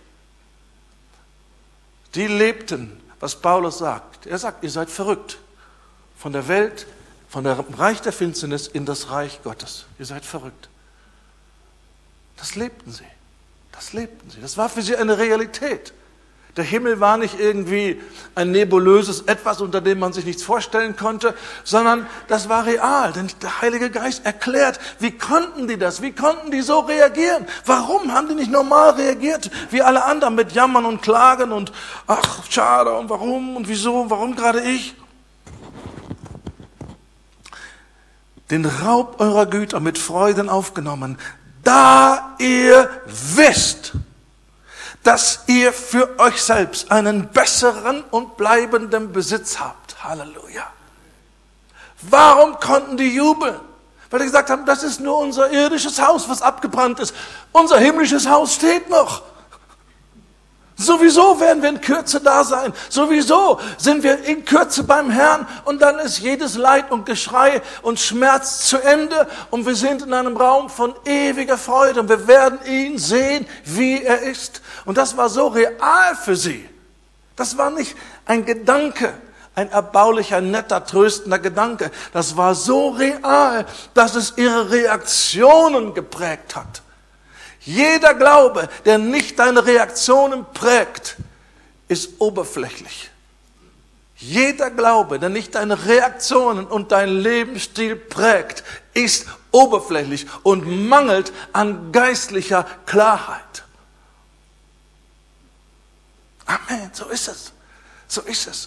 Die lebten, was Paulus sagt. Er sagt, ihr seid verrückt. Von der Welt, von dem Reich der Finsternis in das Reich Gottes. Ihr seid verrückt. Das lebten sie. Das lebten sie. Das war für sie eine Realität. Der Himmel war nicht irgendwie ein nebulöses Etwas, unter dem man sich nichts vorstellen konnte, sondern das war real. Denn der Heilige Geist erklärt, wie konnten die das? Wie konnten die so reagieren? Warum haben die nicht normal reagiert, wie alle anderen mit Jammern und Klagen und ach, schade und warum und wieso, warum gerade ich? Den Raub eurer Güter mit Freuden aufgenommen, da ihr wisst, dass ihr für euch selbst einen besseren und bleibenden Besitz habt. Halleluja. Warum konnten die jubeln? Weil die gesagt haben, das ist nur unser irdisches Haus, was abgebrannt ist. Unser himmlisches Haus steht noch. Sowieso werden wir in Kürze da sein. Sowieso sind wir in Kürze beim Herrn und dann ist jedes Leid und Geschrei und Schmerz zu Ende und wir sind in einem Raum von ewiger Freude und wir werden ihn sehen, wie er ist. Und das war so real für sie. Das war nicht ein Gedanke, ein erbaulicher, netter, tröstender Gedanke. Das war so real, dass es ihre Reaktionen geprägt hat. Jeder Glaube, der nicht deine Reaktionen prägt, ist oberflächlich. Jeder Glaube, der nicht deine Reaktionen und deinen Lebensstil prägt, ist oberflächlich und mangelt an geistlicher Klarheit. Amen, so ist es. So ist es.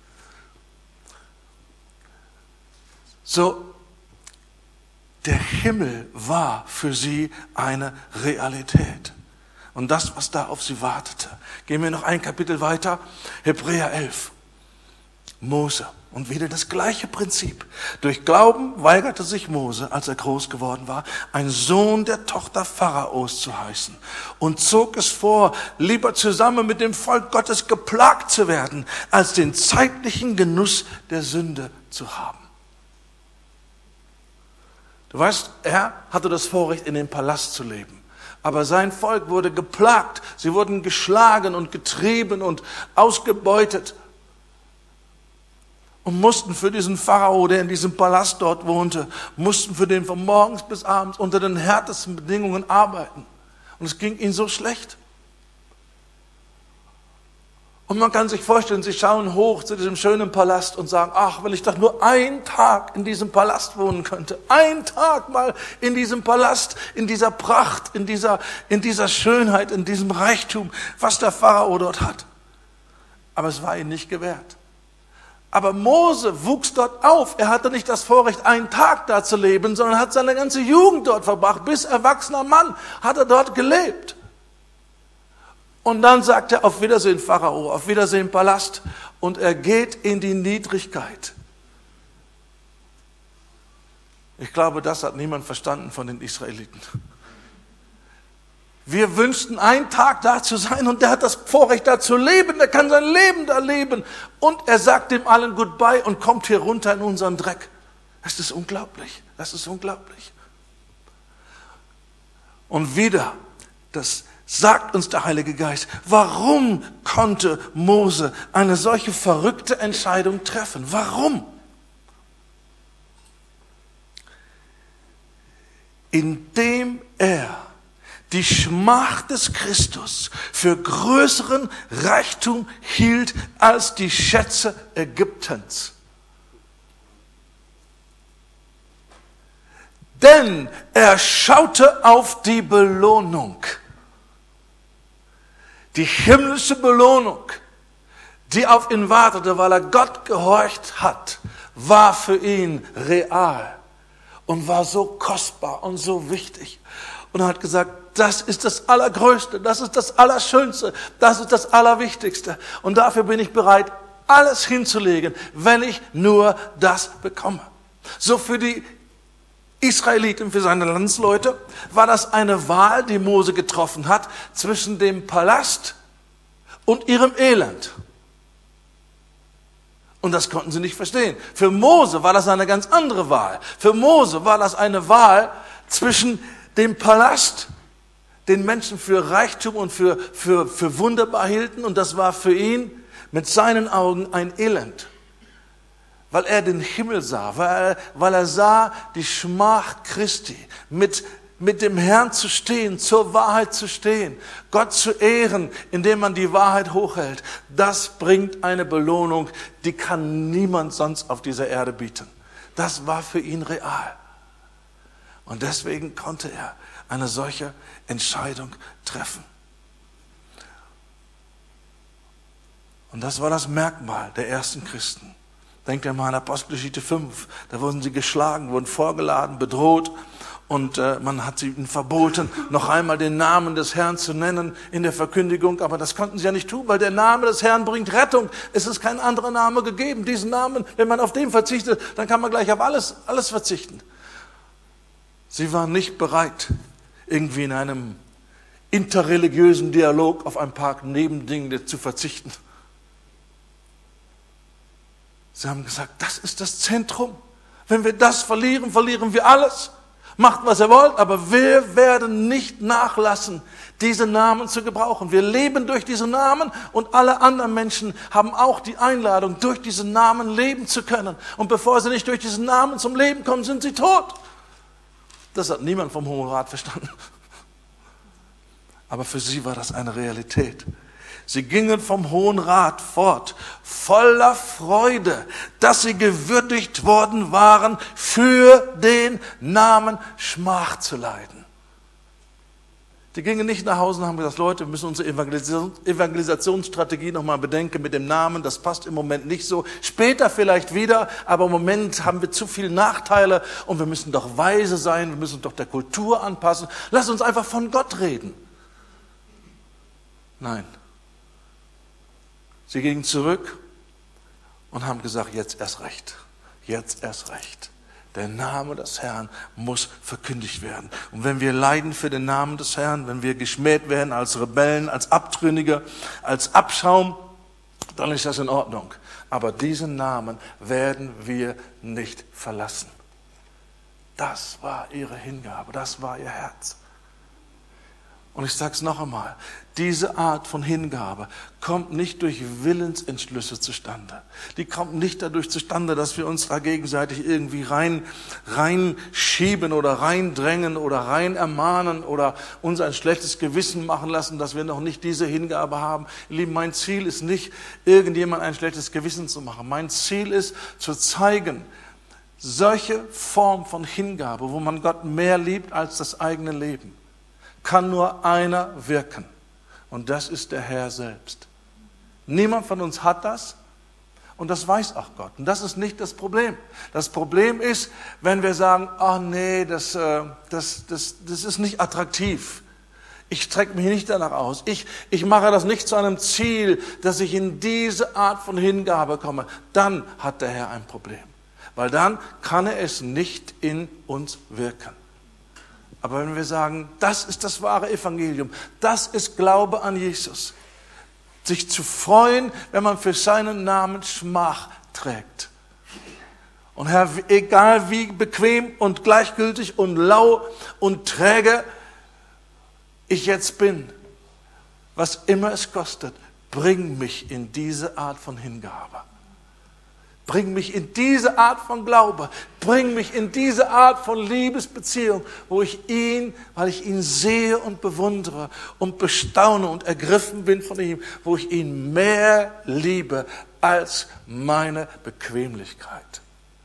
So, der Himmel war für sie eine Realität. Und das, was da auf sie wartete. Gehen wir noch ein Kapitel weiter. Hebräer elf. Mose. Und wieder das gleiche Prinzip. Durch Glauben weigerte sich Mose, als er groß geworden war, ein Sohn der Tochter Pharaos zu heißen. Und zog es vor, lieber zusammen mit dem Volk Gottes geplagt zu werden, als den zeitlichen Genuss der Sünde zu haben. Du weißt, er hatte das Vorrecht, in dem Palast zu leben. Aber sein Volk wurde geplagt. Sie wurden geschlagen und getrieben und ausgebeutet. Und mussten für diesen Pharao, der in diesem Palast dort wohnte, mussten für den von morgens bis abends unter den härtesten Bedingungen arbeiten. Und es ging ihnen so schlecht. Und man kann sich vorstellen, sie schauen hoch zu diesem schönen Palast und sagen, ach, wenn ich doch nur einen Tag in diesem Palast wohnen könnte. Einen Tag mal in diesem Palast, in dieser Pracht, in dieser, in dieser Schönheit, in diesem Reichtum, was der Pharao dort hat. Aber es war ihnen nicht gewährt. Aber Mose wuchs dort auf. Er hatte nicht das Vorrecht, einen Tag da zu leben, sondern hat seine ganze Jugend dort verbracht. Bis erwachsener Mann hat er dort gelebt. Und dann sagt er, auf Wiedersehen Pharao, auf Wiedersehen Palast. Und er geht in die Niedrigkeit. Ich glaube, das hat niemand verstanden von den Israeliten. Wir wünschten, einen Tag da zu sein und der hat das Vorrecht, da zu leben. Der kann sein Leben da leben. Und er sagt dem allen Goodbye und kommt hier runter in unseren Dreck. Das ist unglaublich. Das ist unglaublich. Und wieder, das sagt uns der Heilige Geist, warum konnte Mose eine solche verrückte Entscheidung treffen? Warum? Indem er die Schmach des Christus für größeren Reichtum hielt als die Schätze Ägyptens. Denn er schaute auf die Belohnung. Die himmlische Belohnung, die auf ihn wartete, weil er Gott gehorcht hat, war für ihn real und war so kostbar und so wichtig. Und er hat gesagt, das ist das Allergrößte, das ist das Allerschönste, das ist das Allerwichtigste. Und dafür bin ich bereit, alles hinzulegen, wenn ich nur das bekomme. So für die Israeliten, für seine Landsleute, war das eine Wahl, die Mose getroffen hat, zwischen dem Palast und ihrem Elend. Und das konnten sie nicht verstehen. Für Mose war das eine ganz andere Wahl. Für Mose war das eine Wahl zwischen dem Palast, den Menschen für Reichtum und für, für, für wunderbar hielten, und das war für ihn mit seinen Augen ein Elend. Weil er den Himmel sah, weil er, weil er sah die Schmach Christi, mit, mit dem Herrn zu stehen, zur Wahrheit zu stehen, Gott zu ehren, indem man die Wahrheit hochhält. Das bringt eine Belohnung, die kann niemand sonst auf dieser Erde bieten. Das war für ihn real. Und deswegen konnte er eine solche Entscheidung treffen. Und das war das Merkmal der ersten Christen. Denkt ihr mal an Apostelgeschichte fünf, da wurden sie geschlagen, wurden vorgeladen, bedroht und äh, man hat ihnen verboten, noch einmal den Namen des Herrn zu nennen in der Verkündigung, aber das konnten sie ja nicht tun, weil der Name des Herrn bringt Rettung. Es ist kein anderer Name gegeben. Diesen Namen, wenn man auf den verzichtet, dann kann man gleich auf alles, alles verzichten. Sie waren nicht bereit, irgendwie in einem interreligiösen Dialog auf ein paar Nebendinge zu verzichten. Sie haben gesagt, das ist das Zentrum. Wenn wir das verlieren, verlieren wir alles. Macht, was ihr wollt, aber wir werden nicht nachlassen, diese Namen zu gebrauchen. Wir leben durch diese Namen und alle anderen Menschen haben auch die Einladung, durch diese Namen leben zu können. Und bevor sie nicht durch diesen Namen zum Leben kommen, sind sie tot. Das hat niemand vom Hohen Rat verstanden. Aber für sie war das eine Realität. Sie gingen vom Hohen Rat fort, voller Freude, dass sie gewürdigt worden waren, für den Namen Schmach zu leiden. Die gingen nicht nach Hause und haben gesagt, Leute, wir müssen unsere Evangelisationsstrategie nochmal bedenken mit dem Namen. Das passt im Moment nicht so. Später vielleicht wieder, aber im Moment haben wir zu viele Nachteile und wir müssen doch weise sein, wir müssen uns doch der Kultur anpassen. Lass uns einfach von Gott reden. Nein. Sie gingen zurück und haben gesagt, jetzt erst recht, jetzt erst recht. Der Name des Herrn muss verkündigt werden. Und wenn wir leiden für den Namen des Herrn, wenn wir geschmäht werden als Rebellen, als Abtrünnige, als Abschaum, dann ist das in Ordnung. Aber diesen Namen werden wir nicht verlassen. Das war ihre Hingabe, das war ihr Herz. Und ich sage es noch einmal, diese Art von Hingabe kommt nicht durch Willensentschlüsse zustande. Die kommt nicht dadurch zustande, dass wir uns da gegenseitig irgendwie rein, reinschieben oder reindrängen oder rein ermahnen oder uns ein schlechtes Gewissen machen lassen, dass wir noch nicht diese Hingabe haben. Ihr Lieben, mein Ziel ist nicht, irgendjemand ein schlechtes Gewissen zu machen. Mein Ziel ist, zu zeigen, solche Form von Hingabe, wo man Gott mehr liebt als das eigene Leben, kann nur einer wirken. Und das ist der Herr selbst. Niemand von uns hat das. Und das weiß auch Gott. Und das ist nicht das Problem. Das Problem ist, wenn wir sagen, ach nee, das, das, das, das ist nicht attraktiv. Ich strecke mich nicht danach aus. Ich, ich mache das nicht zu einem Ziel, dass ich in diese Art von Hingabe komme. Dann hat der Herr ein Problem. Weil dann kann er es nicht in uns wirken. Aber wenn wir sagen, das ist das wahre Evangelium, das ist Glaube an Jesus, sich zu freuen, wenn man für seinen Namen Schmach trägt. Und Herr, egal wie bequem und gleichgültig und lau und träge ich jetzt bin, was immer es kostet, bring mich in diese Art von Hingabe. Bring mich in diese Art von Glaube, bring mich in diese Art von Liebesbeziehung, wo ich ihn, weil ich ihn sehe und bewundere und bestaune und ergriffen bin von ihm, wo ich ihn mehr liebe als meine Bequemlichkeit.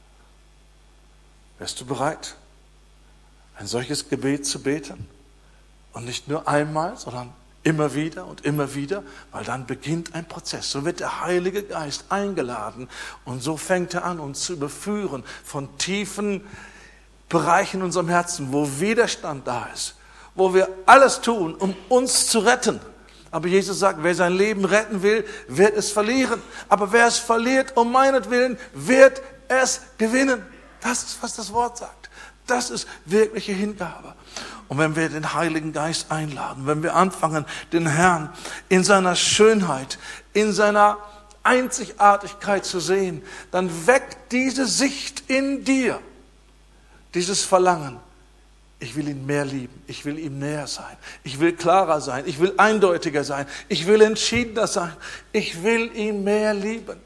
Wärst du bereit, ein solches Gebet zu beten? Und nicht nur einmal, sondern Immer wieder und immer wieder, weil dann beginnt ein Prozess. So wird der Heilige Geist eingeladen und so fängt er an, uns zu überführen von tiefen Bereichen in unserem Herzen, wo Widerstand da ist, wo wir alles tun, um uns zu retten. Aber Jesus sagt, wer sein Leben retten will, wird es verlieren. Aber wer es verliert, um meinetwillen, wird es gewinnen. Das ist, was das Wort sagt. Das ist wirkliche Hingabe. Und wenn wir den Heiligen Geist einladen, wenn wir anfangen, den Herrn in seiner Schönheit, in seiner Einzigartigkeit zu sehen, dann weckt diese Sicht in dir dieses Verlangen. Ich will ihn mehr lieben, ich will ihm näher sein, ich will klarer sein, ich will eindeutiger sein, ich will entschiedener sein, ich will ihn mehr lieben.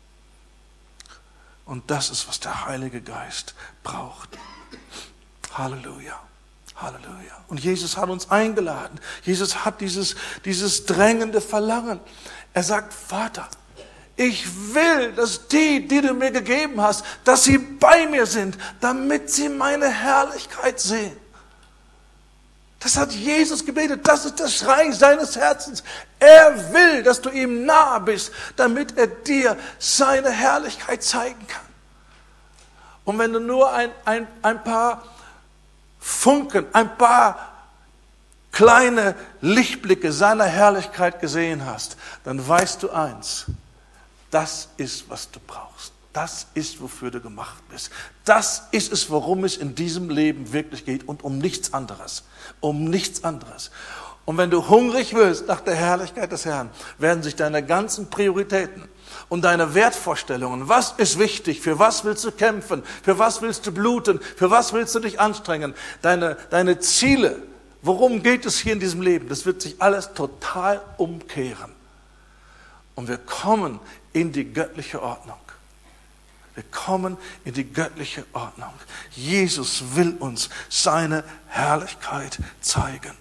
Und das ist, was der Heilige Geist braucht. Halleluja, Halleluja. Und Jesus hat uns eingeladen. Jesus hat dieses, dieses drängende Verlangen. Er sagt, Vater, ich will, dass die, die du mir gegeben hast, dass sie bei mir sind, damit sie meine Herrlichkeit sehen. Das hat Jesus gebetet. Das ist der Schrei seines Herzens. Er will, dass du ihm nahe bist, damit er dir seine Herrlichkeit zeigen kann. Und wenn du nur ein, ein, ein paar Funken, ein paar kleine Lichtblicke seiner Herrlichkeit gesehen hast, dann weißt du eins, das ist, was du brauchst. Das ist, wofür du gemacht bist. Das ist es, worum es in diesem Leben wirklich geht und um nichts anderes. Um nichts anderes. Und wenn du hungrig wirst nach der Herrlichkeit des Herrn, werden sich deine ganzen Prioritäten und deine Wertvorstellungen, was ist wichtig, für was willst du kämpfen, für was willst du bluten, für was willst du dich anstrengen, deine, deine Ziele, worum geht es hier in diesem Leben, das wird sich alles total umkehren. Und wir kommen in die göttliche Ordnung. Wir kommen in die göttliche Ordnung. Jesus will uns seine Herrlichkeit zeigen.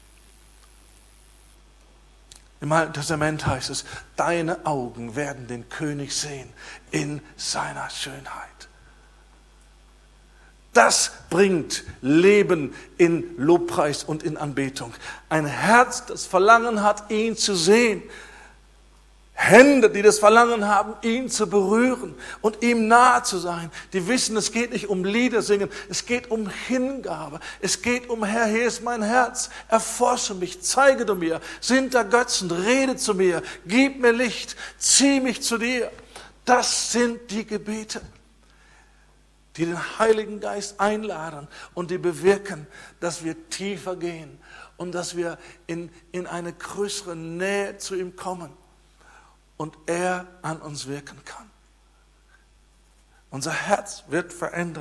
Im Alten Testament heißt es, deine Augen werden den König sehen in seiner Schönheit. Das bringt Leben in Lobpreis und in Anbetung. Ein Herz, das Verlangen hat, ihn zu sehen. Hände, die das Verlangen haben, ihn zu berühren und ihm nahe zu sein. Die wissen, es geht nicht um Lieder singen, es geht um Hingabe. Es geht um, Herr, hier ist mein Herz, erforsche mich, zeige du mir, sind da Götzen, rede zu mir, gib mir Licht, zieh mich zu dir. Das sind die Gebete, die den Heiligen Geist einladen und die bewirken, dass wir tiefer gehen und dass wir in, in eine größere Nähe zu ihm kommen. Und er an uns wirken kann. Unser Herz wird verändert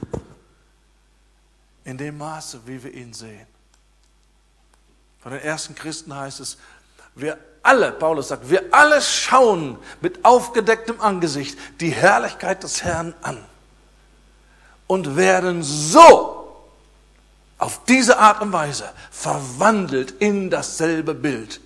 in dem Maße, wie wir ihn sehen. Von den ersten Christen heißt es, wir alle, Paulus sagt, wir alle schauen mit aufgedecktem Angesicht die Herrlichkeit des Herrn an und werden so auf diese Art und Weise verwandelt in dasselbe Bild,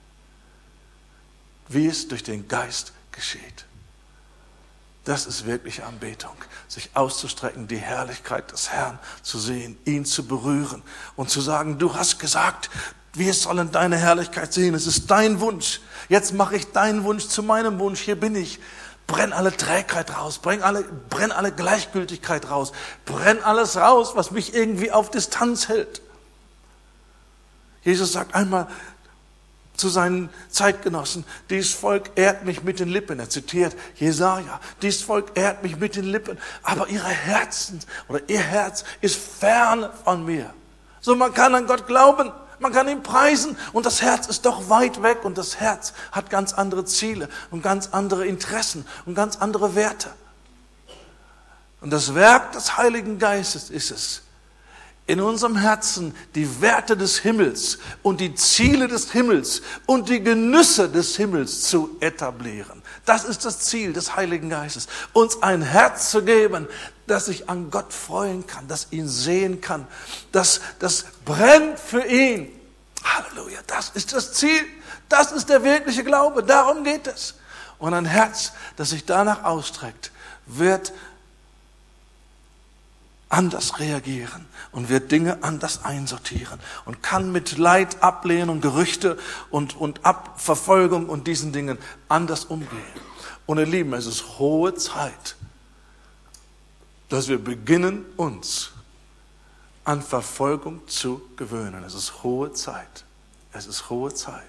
wie es durch den Geist geschieht. Das ist wirkliche Anbetung, sich auszustrecken, die Herrlichkeit des Herrn zu sehen, ihn zu berühren und zu sagen, du hast gesagt, wir sollen deine Herrlichkeit sehen, es ist dein Wunsch. Jetzt mache ich deinen Wunsch zu meinem Wunsch, hier bin ich. Brenn alle Trägheit raus, brenn alle, brenn alle Gleichgültigkeit raus, brenn alles raus, was mich irgendwie auf Distanz hält. Jesus sagt einmal zu seinen Zeitgenossen, dieses Volk ehrt mich mit den Lippen. Er zitiert Jesaja, dieses Volk ehrt mich mit den Lippen, aber ihre Herzen oder ihr Herz ist fern von mir. So, man kann an Gott glauben, man kann ihn preisen und das Herz ist doch weit weg und das Herz hat ganz andere Ziele und ganz andere Interessen und ganz andere Werte. Und das Werk des Heiligen Geistes ist es, in unserem Herzen die Werte des Himmels und die Ziele des Himmels und die Genüsse des Himmels zu etablieren. Das ist das Ziel des Heiligen Geistes. Uns ein Herz zu geben, das sich an Gott freuen kann, das ihn sehen kann, das, das brennt für ihn. Halleluja, das ist das Ziel. Das ist der wirkliche Glaube. Darum geht es. Und ein Herz, das sich danach ausstreckt, wird anders reagieren und wird Dinge anders einsortieren und kann mit Leid, Ablehnung, Gerüchte und, und Abverfolgung und diesen Dingen anders umgehen. Und ihr Lieben, es ist hohe Zeit, dass wir beginnen, uns an Verfolgung zu gewöhnen. Es ist hohe Zeit. Es ist hohe Zeit.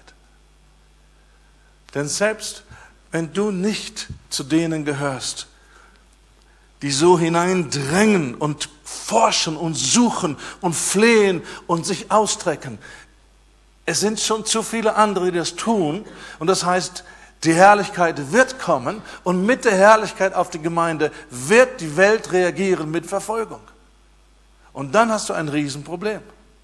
Denn selbst wenn du nicht zu denen gehörst, die so hineindrängen und forschen und suchen und flehen und sich ausstrecken, es sind schon zu viele andere, die das tun. Und das heißt, die Herrlichkeit wird kommen und mit der Herrlichkeit auf die Gemeinde wird die Welt reagieren mit Verfolgung. Und dann hast du ein Riesenproblem.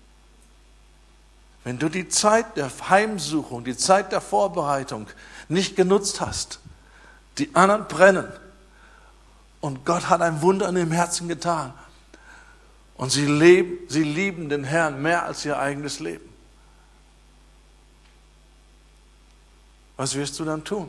Wenn du die Zeit der Heimsuchung, die Zeit der Vorbereitung nicht genutzt hast, die anderen brennen und Gott hat ein Wunder in ihrem Herzen getan und sie leben, sie lieben den Herrn mehr als ihr eigenes Leben. Was wirst du dann tun?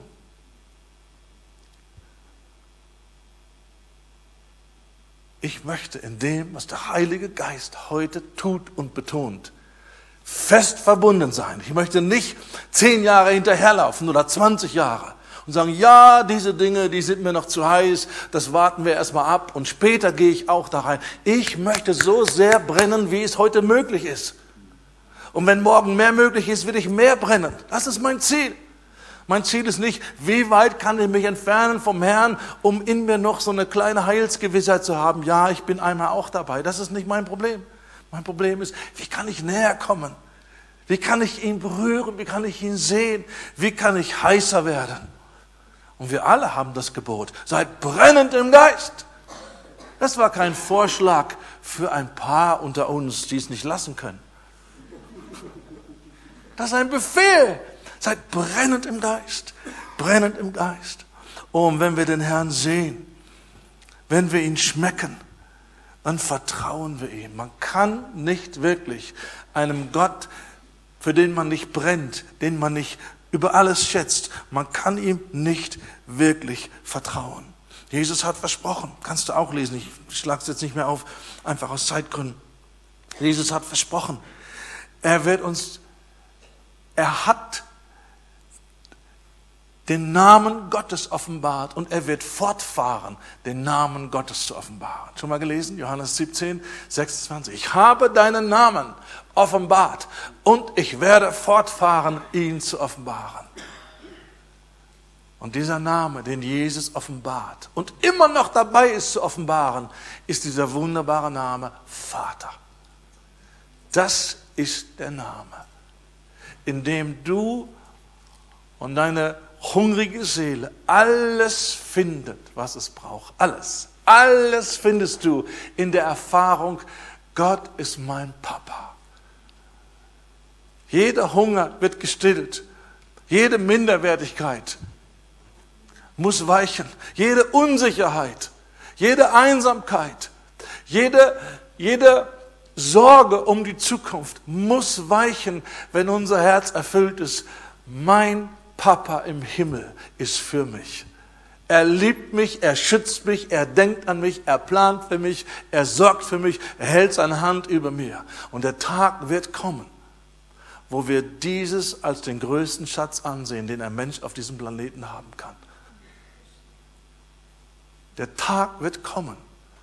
Ich möchte in dem, was der Heilige Geist heute tut und betont, fest verbunden sein. Ich möchte nicht zehn Jahre hinterherlaufen oder zwanzig Jahre und sagen, ja, diese Dinge, die sind mir noch zu heiß, das warten wir erstmal ab und später gehe ich auch da rein. Ich möchte so sehr brennen, wie es heute möglich ist. Und wenn morgen mehr möglich ist, will ich mehr brennen. Das ist mein Ziel. Mein Ziel ist nicht, wie weit kann ich mich entfernen vom Herrn, um in mir noch so eine kleine Heilsgewissheit zu haben. Ja, ich bin einmal auch dabei. Das ist nicht mein Problem. Mein Problem ist, wie kann ich näher kommen? Wie kann ich ihn berühren? Wie kann ich ihn sehen? Wie kann ich heißer werden? Und wir alle haben das Gebot. Seid brennend im Geist. Das war kein Vorschlag für ein paar unter uns, die es nicht lassen können. Das ist ein Befehl. Seid brennend im Geist, brennend im Geist. Oh, und wenn wir den Herrn sehen, wenn wir ihn schmecken, dann vertrauen wir ihm. Man kann nicht wirklich einem Gott, für den man nicht brennt, den man nicht über alles schätzt, man kann ihm nicht wirklich vertrauen. Jesus hat versprochen, kannst du auch lesen, ich schlage es jetzt nicht mehr auf, einfach aus Zeitgründen. Jesus hat versprochen, er wird uns, er hat den Namen Gottes offenbart und er wird fortfahren, den Namen Gottes zu offenbaren. Schon mal gelesen? Johannes siebzehn, sechsundzwanzig. Ich habe deinen Namen offenbart und ich werde fortfahren, ihn zu offenbaren. Und dieser Name, den Jesus offenbart und immer noch dabei ist zu offenbaren, ist dieser wunderbare Name Vater. Das ist der Name, in dem du und deine hungrige Seele alles findet, was es braucht. Alles. Alles findest du in der Erfahrung, Gott ist mein Papa. Jeder Hunger wird gestillt. Jede Minderwertigkeit muss weichen. Jede Unsicherheit, jede Einsamkeit, jede, jede Sorge um die Zukunft muss weichen, wenn unser Herz erfüllt ist. Mein Papa im Himmel ist für mich. Er liebt mich, er schützt mich, er denkt an mich, er plant für mich, er sorgt für mich, er hält seine Hand über mir. Und der Tag wird kommen, wo wir dieses als den größten Schatz ansehen, den ein Mensch auf diesem Planeten haben kann. Der Tag wird kommen,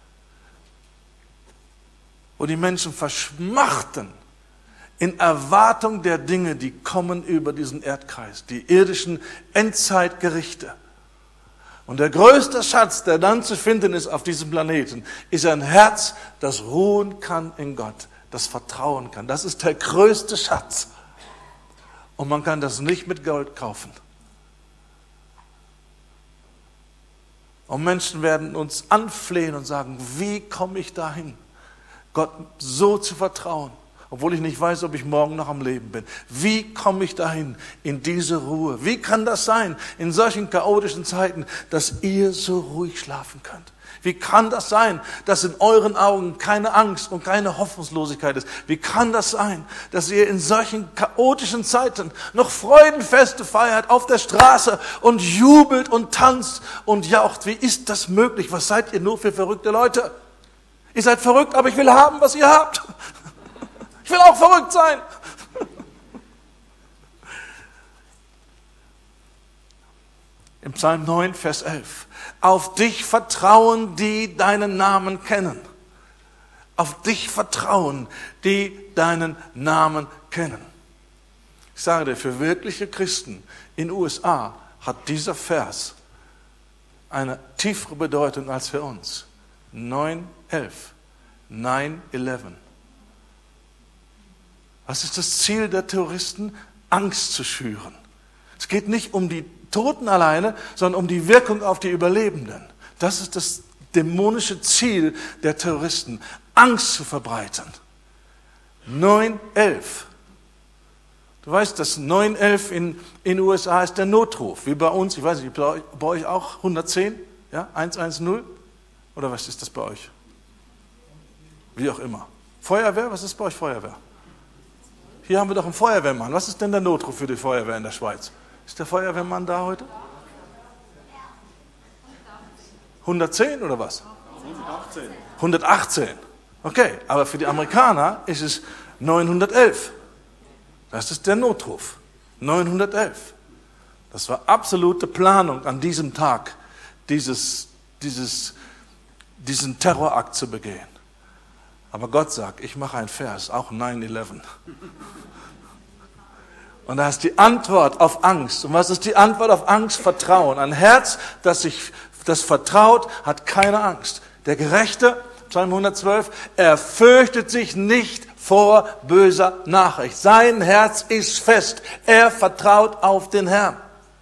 wo die Menschen verschmachten in Erwartung der Dinge, die kommen über diesen Erdkreis, die irdischen Endzeitgerichte. Und der größte Schatz, der dann zu finden ist auf diesem Planeten, ist ein Herz, das ruhen kann in Gott, das vertrauen kann. Das ist der größte Schatz. Und man kann das nicht mit Gold kaufen. Und Menschen werden uns anflehen und sagen, wie komme ich dahin, Gott so zu vertrauen, obwohl ich nicht weiß, ob ich morgen noch am Leben bin. Wie komme ich dahin, in diese Ruhe? Wie kann das sein, in solchen chaotischen Zeiten, dass ihr so ruhig schlafen könnt? Wie kann das sein, dass in euren Augen keine Angst und keine Hoffnungslosigkeit ist? Wie kann das sein, dass ihr in solchen chaotischen Zeiten noch Freudenfeste feiert auf der Straße und jubelt und tanzt und jaucht? Wie ist das möglich? Was seid ihr nur für verrückte Leute? Ihr seid verrückt, aber ich will haben, was ihr habt. Ich will auch verrückt sein. Im Psalm neun, Vers elf. Auf dich vertrauen, die deinen Namen kennen. Auf dich vertrauen, die deinen Namen kennen. Ich sage dir, für wirkliche Christen in den U S A hat dieser Vers eine tiefere Bedeutung als für uns. neun elf. neun elf. Was ist das Ziel der Terroristen? Angst zu schüren. Es geht nicht um die Toten alleine, sondern um die Wirkung auf die Überlebenden. Das ist das dämonische Ziel der Terroristen, Angst zu verbreiten. neun elf. Du weißt, dass neun elf in den U S A ist der Notruf, wie bei uns, ich weiß nicht, bei euch auch hundertzehn, ja, eins eins null? Oder was ist das bei euch? Wie auch immer. Feuerwehr, was ist bei euch Feuerwehr? Hier haben wir doch einen Feuerwehrmann. Was ist denn der Notruf für die Feuerwehr in der Schweiz? Ist der Feuerwehrmann da heute? hundertzehn oder was?
hundertachtzehn.
hundertachtzehn. Okay, aber für die Amerikaner ist es neunhundertelf. Das ist der Notruf. neunhundertelf. Das war absolute Planung an diesem Tag, dieses, dieses, diesen Terrorakt zu begehen. Aber Gott sagt, ich mache einen Vers, auch neun elf. Und da ist die Antwort auf Angst. Und was ist die Antwort auf Angst? Vertrauen. Ein Herz, das sich das vertraut, hat keine Angst. Der Gerechte, Psalm hundertzwölf, er fürchtet sich nicht vor böser Nachricht. Sein Herz ist fest. Er vertraut auf den Herrn.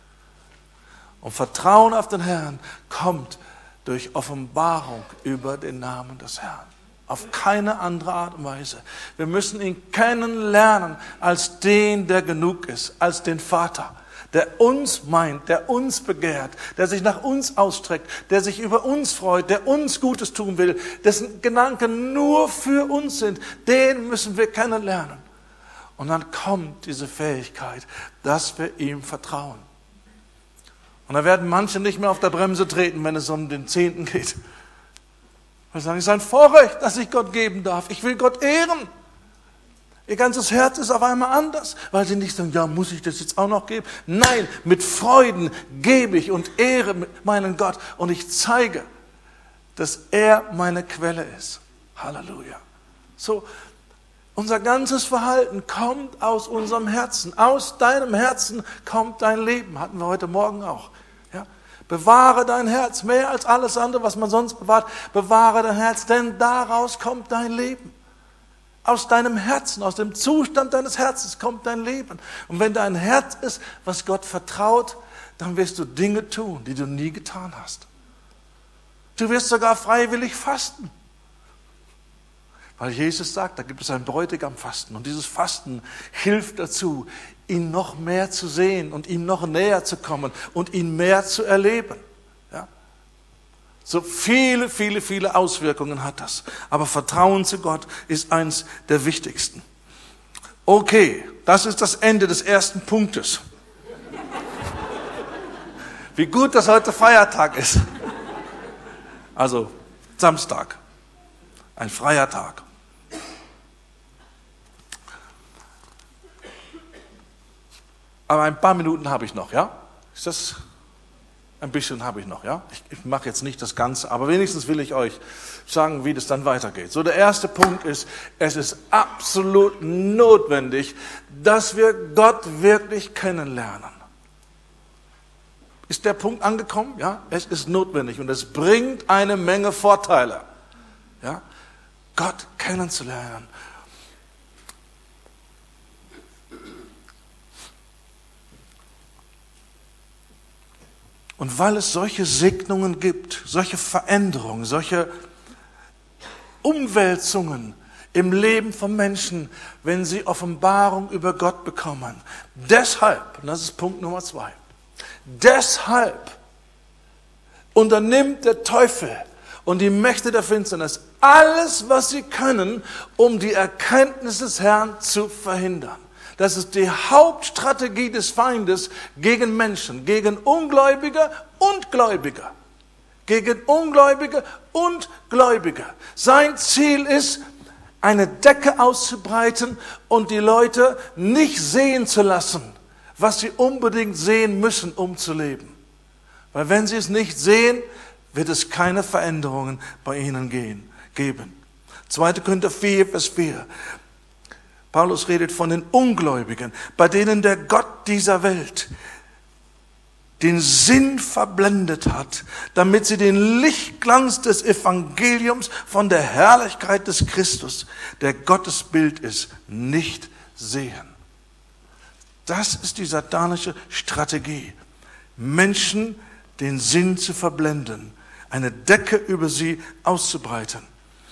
Und Vertrauen auf den Herrn kommt durch Offenbarung über den Namen des Herrn. Auf keine andere Art und Weise. Wir müssen ihn kennenlernen als den, der genug ist, als den Vater, der uns meint, der uns begehrt, der sich nach uns ausstreckt, der sich über uns freut, der uns Gutes tun will, dessen Gedanken nur für uns sind. Den müssen wir kennenlernen. Und dann kommt diese Fähigkeit, dass wir ihm vertrauen. Und da werden manche nicht mehr auf der Bremse treten, wenn es um den Zehnten geht. Wir sagen, es ist ein Vorrecht, dass ich Gott geben darf. Ich will Gott ehren. Ihr ganzes Herz ist auf einmal anders, weil sie nicht sagen, ja, muss ich das jetzt auch noch geben? Nein, mit Freuden gebe ich und ehre meinen Gott und ich zeige, dass er meine Quelle ist. Halleluja. So, unser ganzes Verhalten kommt aus unserem Herzen. Aus deinem Herzen kommt dein Leben. Hatten wir heute Morgen auch. Ja? Bewahre dein Herz, mehr als alles andere, was man sonst bewahrt. Bewahre dein Herz, denn daraus kommt dein Leben. Aus deinem Herzen, aus dem Zustand deines Herzens kommt dein Leben. Und wenn dein Herz ist, was Gott vertraut, dann wirst du Dinge tun, die du nie getan hast. Du wirst sogar freiwillig fasten. Weil Jesus sagt, da gibt es ein Bräutigamfasten. Und dieses Fasten hilft dazu, ihn noch mehr zu sehen und ihm noch näher zu kommen und ihn mehr zu erleben. Ja? So viele, viele, viele Auswirkungen hat das. Aber Vertrauen zu Gott ist eins der wichtigsten. Okay, das ist das Ende des ersten Punktes. Wie gut, dass heute Feiertag ist. Also Samstag, ein freier Tag. Aber ein paar Minuten habe ich noch, ja? Ist das... Ein bisschen habe ich noch, ja? Ich, ich mache jetzt nicht das Ganze, aber wenigstens will ich euch sagen, wie das dann weitergeht. So, der erste Punkt ist, es ist absolut notwendig, dass wir Gott wirklich kennenlernen. Ist der Punkt angekommen? Ja? Es ist notwendig und es bringt eine Menge Vorteile, ja? Gott kennenzulernen. Und weil es solche Segnungen gibt, solche Veränderungen, solche Umwälzungen im Leben von Menschen, wenn sie Offenbarung über Gott bekommen. Deshalb, und das ist Punkt Nummer zwei, deshalb unternimmt der Teufel und die Mächte der Finsternis alles, was sie können, um die Erkenntnis des Herrn zu verhindern. Das ist die Hauptstrategie des Feindes gegen Menschen, gegen Ungläubige und Gläubige. gegen Ungläubige und Gläubige. Sein Ziel ist, eine Decke auszubreiten und die Leute nicht sehen zu lassen, was sie unbedingt sehen müssen, um zu leben. Weil wenn sie es nicht sehen, wird es keine Veränderungen bei ihnen gehen, geben. zweiter Korinther vier, Vers vier. Paulus redet von den Ungläubigen, bei denen der Gott dieser Welt den Sinn verblendet hat, damit sie den Lichtglanz des Evangeliums von der Herrlichkeit des Christus, der Gottes Bild ist, nicht sehen. Das ist die satanische Strategie, Menschen den Sinn zu verblenden, eine Decke über sie auszubreiten.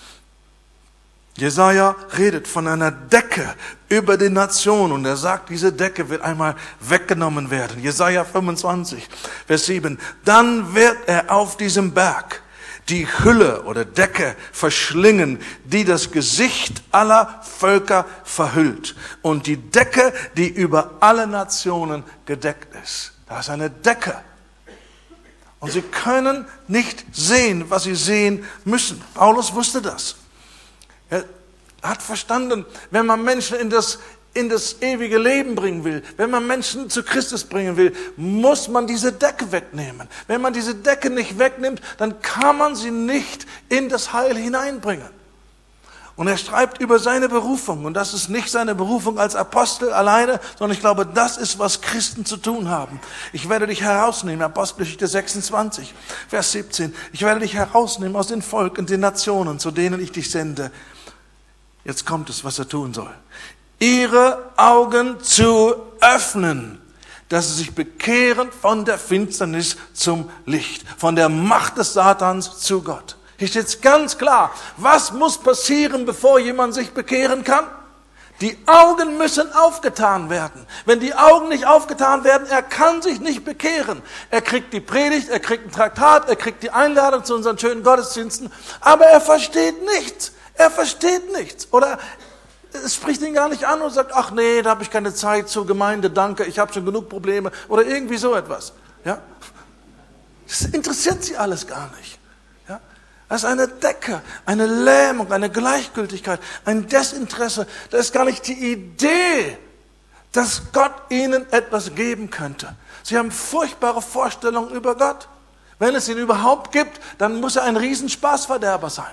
Jesaja redet von einer Decke über die Nation und er sagt, diese Decke wird einmal weggenommen werden. Jesaja fünfundzwanzig, Vers sieben. Dann wird er auf diesem Berg die Hülle oder Decke verschlingen, die das Gesicht aller Völker verhüllt. Und die Decke, die über alle Nationen gedeckt ist. Das ist eine Decke. Und sie können nicht sehen, was sie sehen müssen. Paulus wusste das. Er hat verstanden, wenn man Menschen in das, in das ewige Leben bringen will, wenn man Menschen zu Christus bringen will, muss man diese Decke wegnehmen. Wenn man diese Decke nicht wegnimmt, dann kann man sie nicht in das Heil hineinbringen. Und er schreibt über seine Berufung. Und das ist nicht seine Berufung als Apostel alleine, sondern ich glaube, das ist, was Christen zu tun haben. Ich werde dich herausnehmen, Apostelgeschichte sechsundzwanzig, Vers siebzehn. Ich werde dich herausnehmen aus den Volken, den Nationen, zu denen ich dich sende. Jetzt kommt es, was er tun soll. Ihre Augen zu öffnen, dass sie sich bekehren von der Finsternis zum Licht, von der Macht des Satans zu Gott. Hier steht es ganz klar, was muss passieren, bevor jemand sich bekehren kann? Die Augen müssen aufgetan werden. Wenn die Augen nicht aufgetan werden, er kann sich nicht bekehren. Er kriegt die Predigt, er kriegt ein Traktat, er kriegt die Einladung zu unseren schönen Gottesdiensten, aber er versteht nichts. Er versteht nichts. Oder es spricht ihn gar nicht an und sagt, ach nee, da habe ich keine Zeit zur Gemeinde, danke, ich habe schon genug Probleme. Oder irgendwie so etwas. Ja? Das interessiert sie alles gar nicht. Ja? Das ist eine Decke, eine Lähmung, eine Gleichgültigkeit, ein Desinteresse. Das ist gar nicht die Idee, dass Gott ihnen etwas geben könnte. Sie haben furchtbare Vorstellungen über Gott. Wenn es ihn überhaupt gibt, dann muss er ein Riesenspaßverderber sein.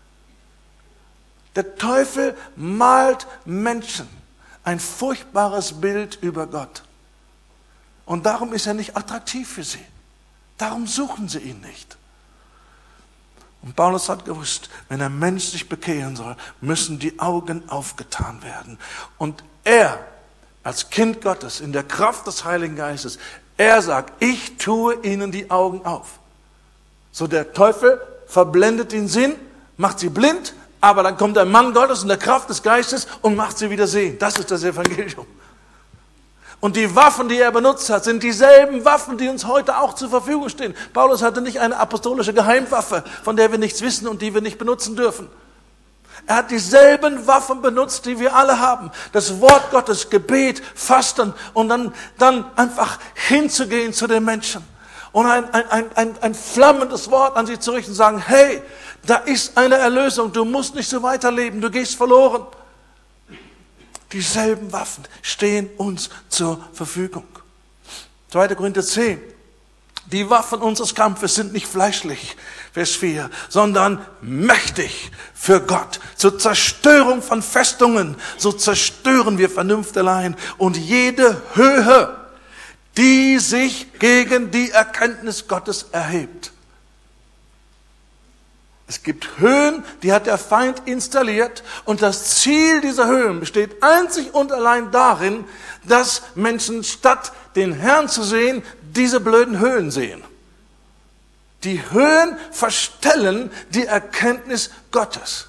Der Teufel malt Menschen ein furchtbares Bild über Gott. Und darum ist er nicht attraktiv für sie. Darum suchen sie ihn nicht. Und Paulus hat gewusst, wenn ein Mensch sich bekehren soll, müssen die Augen aufgetan werden. Und er, als Kind Gottes, in der Kraft des Heiligen Geistes, er sagt, ich tue ihnen die Augen auf. So der Teufel verblendet den Sinn, macht sie blind, aber dann kommt ein Mann Gottes in der Kraft des Geistes und macht sie wieder sehen. Das ist das Evangelium. Und die Waffen, die er benutzt hat, sind dieselben Waffen, die uns heute auch zur Verfügung stehen. Paulus hatte nicht eine apostolische Geheimwaffe, von der wir nichts wissen und die wir nicht benutzen dürfen. Er hat dieselben Waffen benutzt, die wir alle haben. Das Wort Gottes, Gebet, Fasten und dann, dann einfach hinzugehen zu den Menschen. Und ein, ein, ein, ein flammendes Wort an sie zu richten und sagen, hey, da ist eine Erlösung, du musst nicht so weiterleben, du gehst verloren. Dieselben Waffen stehen uns zur Verfügung. zweiter Korinther zehn. Die Waffen unseres Kampfes sind nicht fleischlich, Vers vier, sondern mächtig für Gott. Zur Zerstörung von Festungen, so zerstören wir Vernunfteleien und jede Höhe, die sich gegen die Erkenntnis Gottes erhebt. Es gibt Höhen, die hat der Feind installiert und das Ziel dieser Höhen besteht einzig und allein darin, dass Menschen statt den Herrn zu sehen, diese blöden Höhen sehen. Die Höhen verstellen die Erkenntnis Gottes.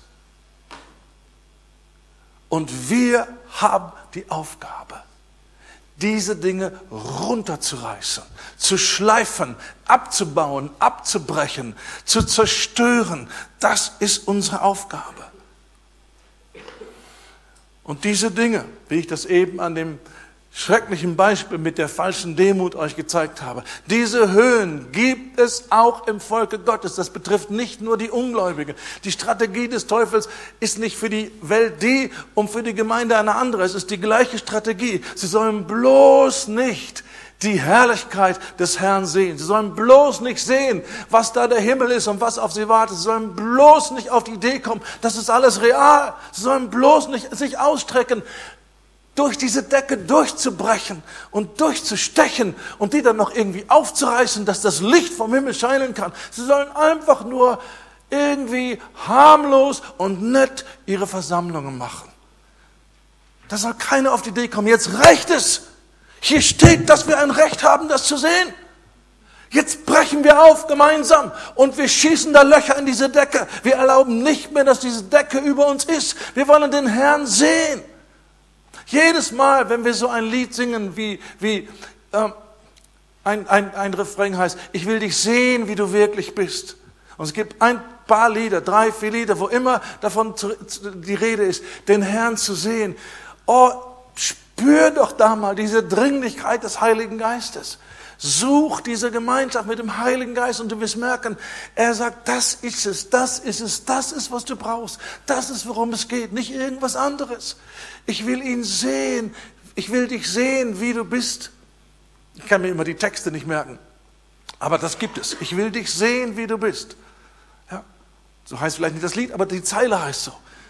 Und wir haben die Aufgabe, diese Dinge runterzureißen, zu schleifen, abzubauen, abzubrechen, zu zerstören. Das ist unsere Aufgabe. Und diese Dinge, wie ich das eben an dem schrecklichen Beispiel mit der falschen Demut euch gezeigt habe. Diese Höhen gibt es auch im Volke Gottes. Das betrifft nicht nur die Ungläubigen. Die Strategie des Teufels ist nicht für die Welt die und für die Gemeinde eine andere. Es ist die gleiche Strategie. Sie sollen bloß nicht die Herrlichkeit des Herrn sehen. Sie sollen bloß nicht sehen, was da der Himmel ist und was auf sie wartet. Sie sollen bloß nicht auf die Idee kommen, das ist alles real. Sie sollen bloß nicht sich ausstrecken, durch diese Decke durchzubrechen und durchzustechen und die dann noch irgendwie aufzureißen, dass das Licht vom Himmel scheinen kann. Sie sollen einfach nur irgendwie harmlos und nett ihre Versammlungen machen. Da soll keiner auf die Idee kommen, jetzt reicht es. Hier steht, dass wir ein Recht haben, das zu sehen. Jetzt brechen wir auf gemeinsam und wir schießen da Löcher in diese Decke. Wir erlauben nicht mehr, dass diese Decke über uns ist. Wir wollen den Herrn sehen. Jedes Mal, wenn wir so ein Lied singen, wie, wie ähm, ein, ein, ein Refrain heißt, ich will dich sehen, wie du wirklich bist. Und es gibt ein paar Lieder, drei, vier Lieder, wo immer davon zu, die Rede ist, den Herrn zu sehen. Oh, spür doch da mal diese Dringlichkeit des Heiligen Geistes. Such diese Gemeinschaft mit dem Heiligen Geist und du wirst merken, er sagt, das ist es, das ist es, das ist, was du brauchst. Das ist, worum es geht, nicht irgendwas anderes. Ich will ihn sehen, ich will dich sehen, wie du bist. Ich kann mir immer die Texte nicht merken, aber das gibt es. Ich will dich sehen, wie du bist. Ja, so heißt vielleicht nicht das Lied, aber die Zeile heißt so.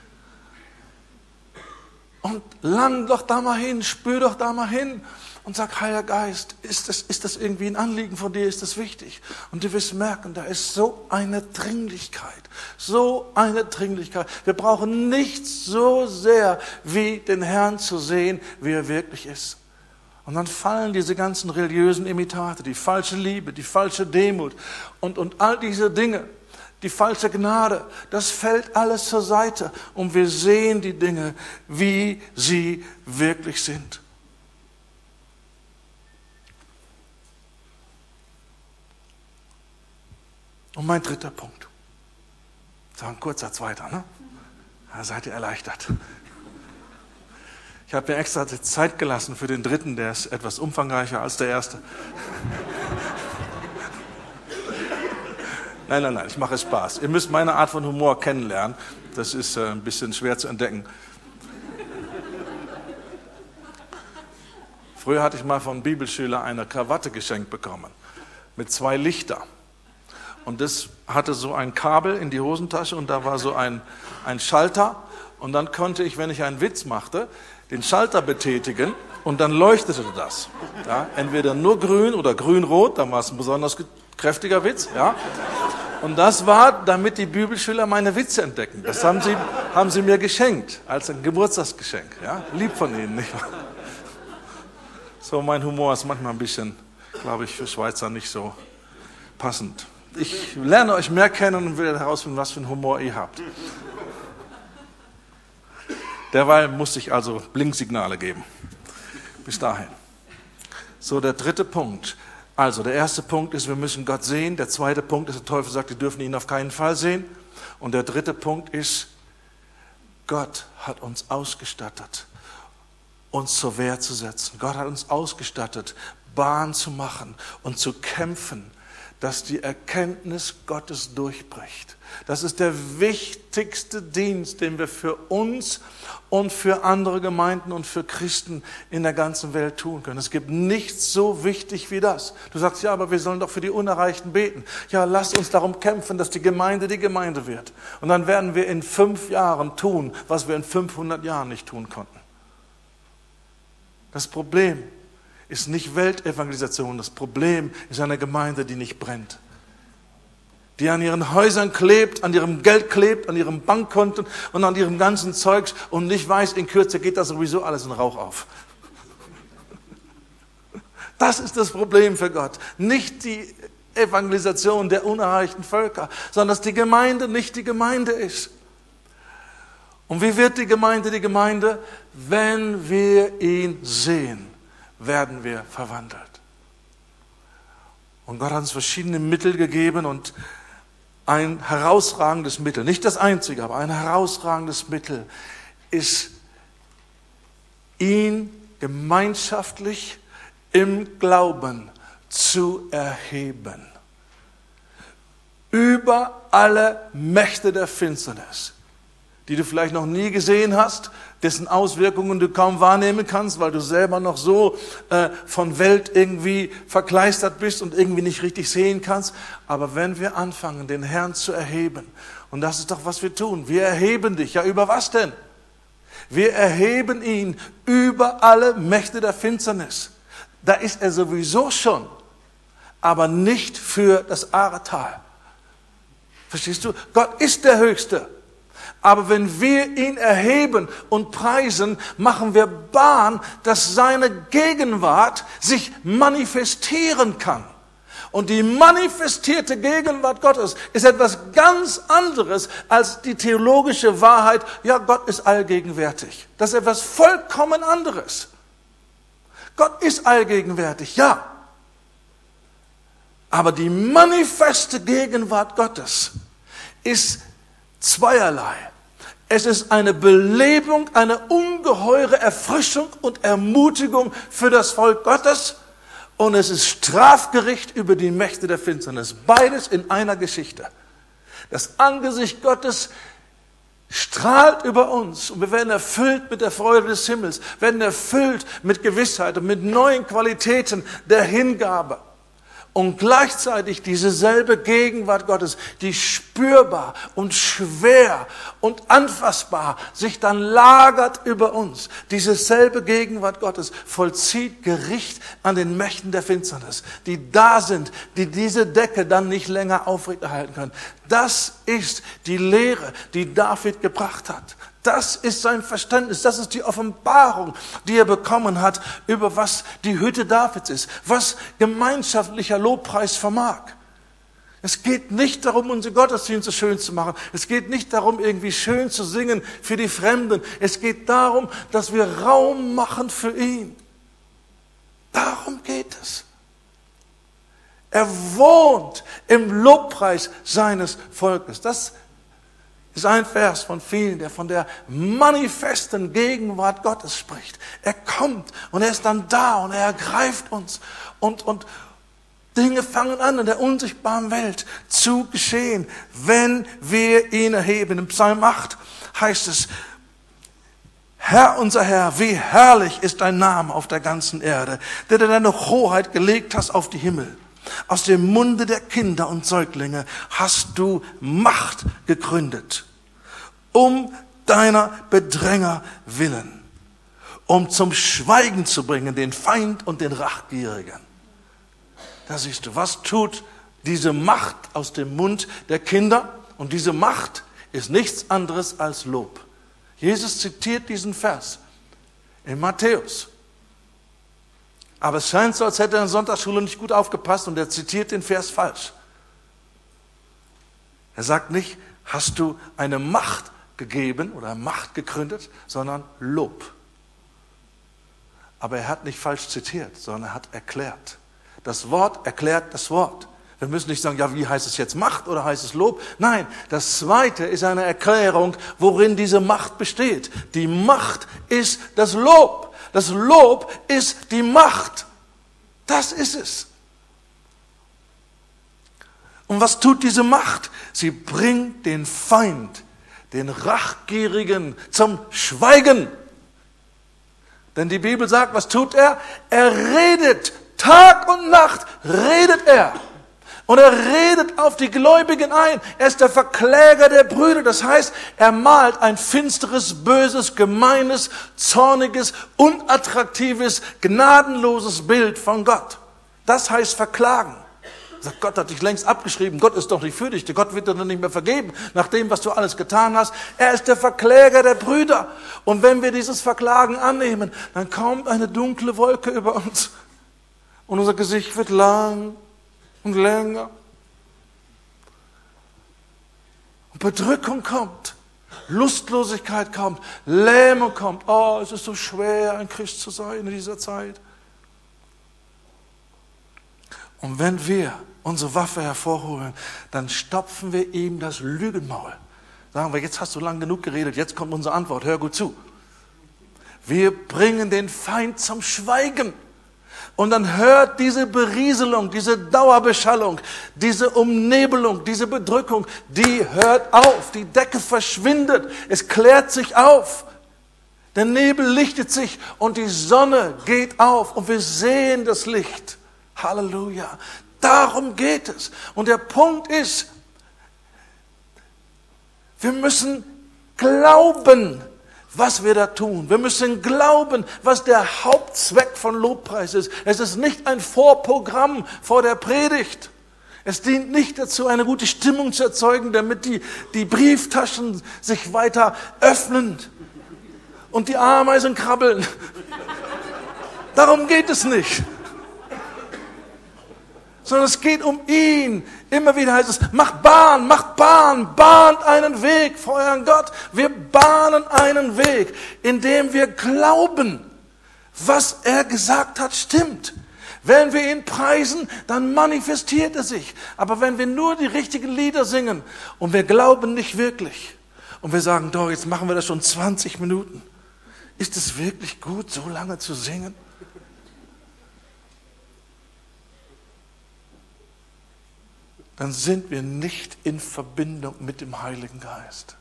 Und lang doch da mal hin, spür doch da mal hin. Und sag, Heiliger Geist, ist das, ist das irgendwie ein Anliegen von dir, ist das wichtig? Und du wirst merken, da ist so eine Dringlichkeit, so eine Dringlichkeit. Wir brauchen nichts so sehr, wie den Herrn zu sehen, wie er wirklich ist. Und dann fallen diese ganzen religiösen Imitate, die falsche Liebe, die falsche Demut und, und all diese Dinge, die falsche Gnade, das fällt alles zur Seite. Und wir sehen die Dinge, wie sie wirklich sind. Und mein dritter Punkt. Das war ein kurzer zweiter, ne? Da seid ihr erleichtert. Ich habe mir extra Zeit gelassen für den dritten, der ist etwas umfangreicher als der erste. Nein, nein, nein, ich mache Spaß. Ihr müsst meine Art von Humor kennenlernen. Das ist äh, ein bisschen schwer zu entdecken. Früher hatte ich mal von einem Bibelschüler eine Krawatte geschenkt bekommen. Mit zwei Lichter. Und das hatte so ein Kabel in die Hosentasche und da war so ein, ein Schalter. Und dann konnte ich, wenn ich einen Witz machte, den Schalter betätigen und dann leuchtete das. Ja, entweder nur grün oder grün-rot, dann war es ein besonders kräftiger Witz. Ja. Und das war, damit die Bibelschüler meine Witze entdecken. Das haben sie, haben sie mir geschenkt, als ein Geburtstagsgeschenk. Ja. Lieb von ihnen, nicht wahr? So, mein Humor ist manchmal ein bisschen, glaube ich, für Schweizer nicht so passend. Ich lerne euch mehr kennen und will herausfinden, was für einen Humor ihr habt. Derweil musste ich also Blinksignale geben. Bis dahin. So, der dritte Punkt. Also, der erste Punkt ist, wir müssen Gott sehen. Der zweite Punkt ist, der Teufel sagt, wir dürfen ihn auf keinen Fall sehen. Und der dritte Punkt ist, Gott hat uns ausgestattet, uns zur Wehr zu setzen. Gott hat uns ausgestattet, Bahn zu machen und zu kämpfen, dass die Erkenntnis Gottes durchbricht. Das ist der wichtigste Dienst, den wir für uns und für andere Gemeinden und für Christen in der ganzen Welt tun können. Es gibt nichts so wichtig wie das. Du sagst, ja, aber wir sollen doch für die Unerreichten beten. Ja, lasst uns darum kämpfen, dass die Gemeinde die Gemeinde wird. Und dann werden wir in fünf Jahren tun, was wir in fünfhundert Jahren nicht tun konnten. Das Problem ist nicht Weltevangelisation. Das Problem ist eine Gemeinde, die nicht brennt. Die an ihren Häusern klebt, an ihrem Geld klebt, an ihrem Bankkonten und an ihrem ganzen Zeugs und nicht weiß, in Kürze geht das sowieso alles in Rauch auf. Das ist das Problem für Gott. Nicht die Evangelisation der unerreichten Völker, sondern dass die Gemeinde nicht die Gemeinde ist. Und wie wird die Gemeinde die Gemeinde? Wenn wir ihn sehen, werden wir verwandelt. Und Gott hat uns verschiedene Mittel gegeben und ein herausragendes Mittel, nicht das einzige, aber ein herausragendes Mittel ist, ihn gemeinschaftlich im Glauben zu erheben. Über alle Mächte der Finsternis, die du vielleicht noch nie gesehen hast, dessen Auswirkungen du kaum wahrnehmen kannst, weil du selber noch so äh, von Welt irgendwie verkleistert bist und irgendwie nicht richtig sehen kannst. Aber wenn wir anfangen, den Herrn zu erheben, und das ist doch, was wir tun, wir erheben dich. Ja, über was denn? Wir erheben ihn über alle Mächte der Finsternis. Da ist er sowieso schon, aber nicht für das Ahrtal. Verstehst du? Gott ist der Höchste. Aber wenn wir ihn erheben und preisen, machen wir Bahn, dass seine Gegenwart sich manifestieren kann. Und die manifestierte Gegenwart Gottes ist etwas ganz anderes als die theologische Wahrheit, ja, Gott ist allgegenwärtig. Das ist etwas vollkommen anderes. Gott ist allgegenwärtig, ja. Aber die manifeste Gegenwart Gottes ist zweierlei. Es ist eine Belebung, eine ungeheure Erfrischung und Ermutigung für das Volk Gottes. Und es ist Strafgericht über die Mächte der Finsternis. Beides in einer Geschichte. Das Angesicht Gottes strahlt über uns und wir werden erfüllt mit der Freude des Himmels, werden erfüllt mit Gewissheit und mit neuen Qualitäten der Hingabe. Und gleichzeitig diese selbe Gegenwart Gottes, die spürbar und schwer und anfassbar sich dann lagert über uns. Diese selbe Gegenwart Gottes vollzieht Gericht an den Mächten der Finsternis, die da sind, die diese Decke dann nicht länger aufrechterhalten können. Das ist die Lehre, die David gebracht hat. Das ist sein Verständnis, das ist die Offenbarung, die er bekommen hat, über was die Hütte Davids ist, was gemeinschaftlicher Lobpreis vermag. Es geht nicht darum, unsere Gottesdienste schön zu machen. Es geht nicht darum, irgendwie schön zu singen für die Fremden. Es geht darum, dass wir Raum machen für ihn. Darum geht es. Er wohnt im Lobpreis seines Volkes. Das ist ein Vers von vielen, der von der manifesten Gegenwart Gottes spricht. Er kommt und er ist dann da und er ergreift uns und, und Dinge fangen an in der unsichtbaren Welt zu geschehen, wenn wir ihn erheben. Im Psalm acht heißt es, Herr, unser Herr, wie herrlich ist dein Name auf der ganzen Erde, der du deine Hoheit gelegt hast auf die Himmel. Aus dem Munde der Kinder und Säuglinge hast du Macht gegründet, um deiner Bedränger willen, um zum Schweigen zu bringen den Feind und den Rachgierigen. Da siehst du, was tut diese Macht aus dem Mund der Kinder? Und diese Macht ist nichts anderes als Lob. Jesus zitiert diesen Vers in Matthäus. Aber es scheint so, als hätte er in der Sonntagsschule nicht gut aufgepasst und er zitiert den Vers falsch. Er sagt nicht, hast du eine Macht gegeben oder Macht gegründet, sondern Lob. Aber er hat nicht falsch zitiert, sondern er hat erklärt. Das Wort erklärt das Wort. Wir müssen nicht sagen, ja, wie heißt es jetzt Macht oder heißt es Lob? Nein, das Zweite ist eine Erklärung, worin diese Macht besteht. Die Macht ist das Lob. Das Lob ist die Macht. Das ist es. Und was tut diese Macht? Sie bringt den Feind, den Rachgierigen zum Schweigen. Denn die Bibel sagt, was tut er? Er redet. Tag und Nacht redet er. Und er redet auf die Gläubigen ein. Er ist der Verkläger der Brüder. Das heißt, er malt ein finsteres, böses, gemeines, zorniges, unattraktives, gnadenloses Bild von Gott. Das heißt verklagen. Sagt, Gott hat dich längst abgeschrieben. Gott ist doch nicht für dich. Gott wird dir dann nicht mehr vergeben, nach dem, was du alles getan hast. Er ist der Verkläger der Brüder. Und wenn wir dieses Verklagen annehmen, dann kommt eine dunkle Wolke über uns. Und unser Gesicht wird lang und länger. Und Bedrückung kommt, Lustlosigkeit kommt, Lähmung kommt. Oh, es ist so schwer, ein Christ zu sein in dieser Zeit. Und wenn wir unsere Waffe hervorholen, dann stopfen wir ihm das Lügenmaul. Sagen wir, jetzt hast du lang genug geredet, jetzt kommt unsere Antwort, hör gut zu. Wir bringen den Feind zum Schweigen. Und dann hört diese Berieselung, diese Dauerbeschallung, diese Umnebelung, diese Bedrückung, die hört auf. Die Decke verschwindet. Es klärt sich auf. Der Nebel lichtet sich und die Sonne geht auf und wir sehen das Licht. Halleluja. Darum geht es. Und der Punkt ist, wir müssen glauben, was wir da tun. Wir müssen glauben, was der Hauptzweck von Lobpreis ist. Es ist nicht ein Vorprogramm vor der Predigt. Es dient nicht dazu, eine gute Stimmung zu erzeugen, damit die, die Brieftaschen sich weiter öffnen und die Ameisen krabbeln. Darum geht es nicht. Sondern es geht um ihn. Immer wieder heißt es, macht Bahn, macht Bahn, bahnt einen Weg vor euren Gott. Wir bahnen einen Weg, indem wir glauben, was er gesagt hat, stimmt. Wenn wir ihn preisen, dann manifestiert er sich. Aber wenn wir nur die richtigen Lieder singen und wir glauben nicht wirklich und wir sagen, doch, jetzt machen wir das schon zwanzig Minuten. Ist es wirklich gut, so lange zu singen? Dann sind wir nicht in Verbindung mit dem Heiligen Geist.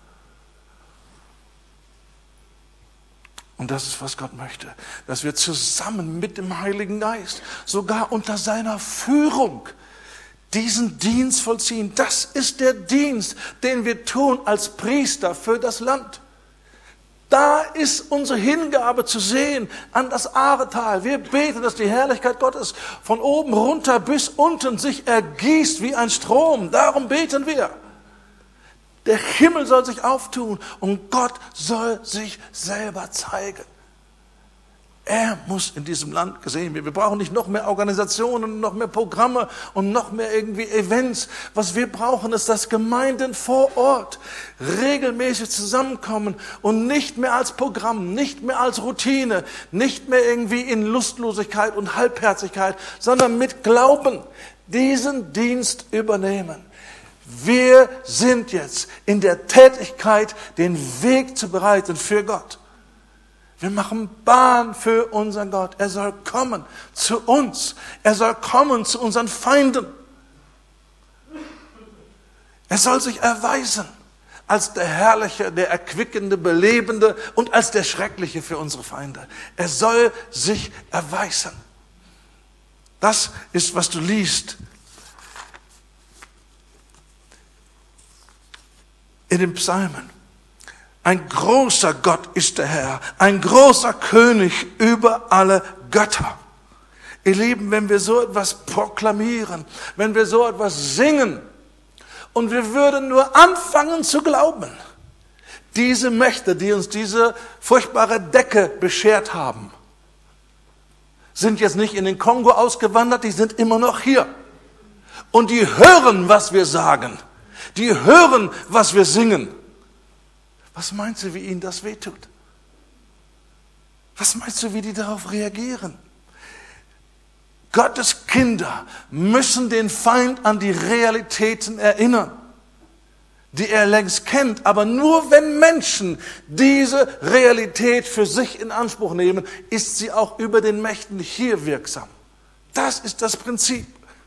Und das ist, was Gott möchte, dass wir zusammen mit dem Heiligen Geist, sogar unter seiner Führung, diesen Dienst vollziehen. Das ist der Dienst, den wir tun als Priester für das Land. Da ist unsere Hingabe zu sehen an das Ahretal. Wir beten, dass die Herrlichkeit Gottes von oben runter bis unten sich ergießt wie ein Strom. Darum beten wir. Der Himmel soll sich auftun und Gott soll sich selber zeigen. Er muss in diesem Land gesehen werden. Wir brauchen nicht noch mehr Organisationen, noch mehr Programme und noch mehr irgendwie Events. Was wir brauchen, ist, dass Gemeinden vor Ort regelmäßig zusammenkommen und nicht mehr als Programm, nicht mehr als Routine, nicht mehr irgendwie in Lustlosigkeit und Halbherzigkeit, sondern mit Glauben diesen Dienst übernehmen. Wir sind jetzt in der Tätigkeit, den Weg zu bereiten für Gott. Wir machen Bahn für unseren Gott. Er soll kommen zu uns. Er soll kommen zu unseren Feinden. Er soll sich erweisen als der Herrliche, der Erquickende, Belebende und als der Schreckliche für unsere Feinde. Er soll sich erweisen. Das ist, was du liest in den Psalmen. Ein großer Gott ist der Herr, ein großer König über alle Götter. Ihr Lieben, wenn wir so etwas proklamieren, wenn wir so etwas singen und wir würden nur anfangen zu glauben, diese Mächte, die uns diese furchtbare Decke beschert haben, sind jetzt nicht in den Kongo ausgewandert, die sind immer noch hier. Und die hören, was wir sagen. Die hören, was wir singen. Was meinst du, wie ihnen das wehtut? Was meinst du, wie die darauf reagieren? Gottes Kinder müssen den Feind an die Realitäten erinnern, die er längst kennt. Aber nur wenn Menschen diese Realität für sich in Anspruch nehmen, ist sie auch über den Mächten hier wirksam. Das ist das Prinzip.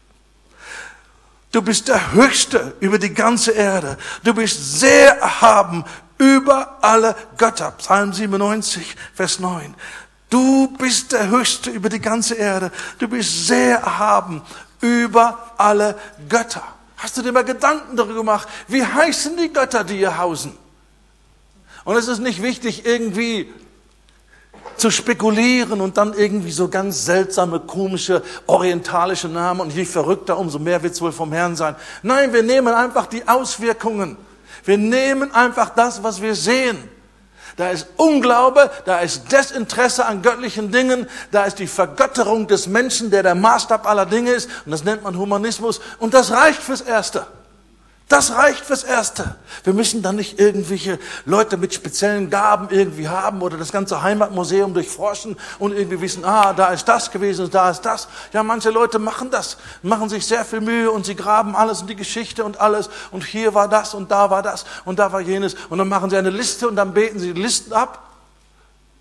Du bist der Höchste über die ganze Erde. Du bist sehr erhaben über alle Götter. Psalm siebenundneunzig, Vers neun. Du bist der Höchste über die ganze Erde. Du bist sehr erhaben über alle Götter. Hast du dir mal Gedanken darüber gemacht? Wie heißen die Götter, die hier hausen? Und es ist nicht wichtig, irgendwie zu spekulieren und dann irgendwie so ganz seltsame, komische, orientalische Namen und je verrückter, umso mehr wird es wohl vom Herrn sein. Nein, wir nehmen einfach die Auswirkungen. Wir nehmen einfach das, was wir sehen. Da ist Unglaube, da ist Desinteresse an göttlichen Dingen, da ist die Vergötterung des Menschen, der der Maßstab aller Dinge ist. Und das nennt man Humanismus. Und das reicht fürs Erste. Das reicht fürs Erste. Wir müssen dann nicht irgendwelche Leute mit speziellen Gaben irgendwie haben oder das ganze Heimatmuseum durchforschen und irgendwie wissen, ah, da ist das gewesen, da ist das. Ja, manche Leute machen das, machen sich sehr viel Mühe und sie graben alles in die Geschichte und alles. Und hier war das und da war das und da war jenes. Und dann machen sie eine Liste und dann beten sie die Listen ab.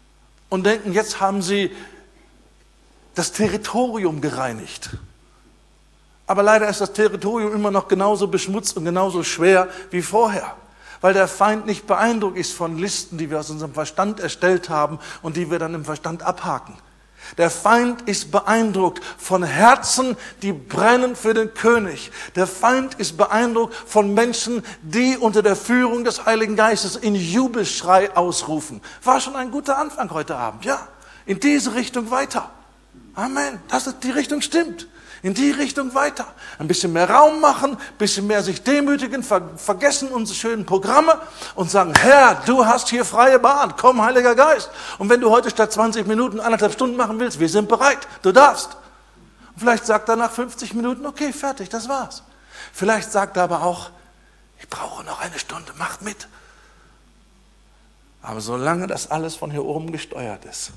und denken, jetzt haben sie das Territorium gereinigt. Aber leider ist das Territorium immer noch genauso beschmutzt und genauso schwer wie vorher, weil der Feind nicht beeindruckt ist von Listen, die wir aus unserem Verstand erstellt haben und die wir dann im Verstand abhaken. Der Feind ist beeindruckt von Herzen, die brennen für den König. Der Feind ist beeindruckt von Menschen, die unter der Führung des Heiligen Geistes in Jubelschrei ausrufen. War schon ein guter Anfang heute Abend, ja? In diese Richtung weiter. Amen. Das ist, die Richtung stimmt. In die Richtung weiter. Ein bisschen mehr Raum machen, ein bisschen mehr sich demütigen, ver- vergessen unsere schönen Programme und sagen, Herr, du hast hier freie Bahn, komm, Heiliger Geist. Und wenn du heute statt zwanzig Minuten anderthalb Stunden machen willst, wir sind bereit, du darfst. Und vielleicht sagt er nach fünfzig Minuten, okay, fertig, das war's. Vielleicht sagt er aber auch, ich brauche noch eine Stunde, macht mit. Aber solange das alles von hier oben gesteuert ist,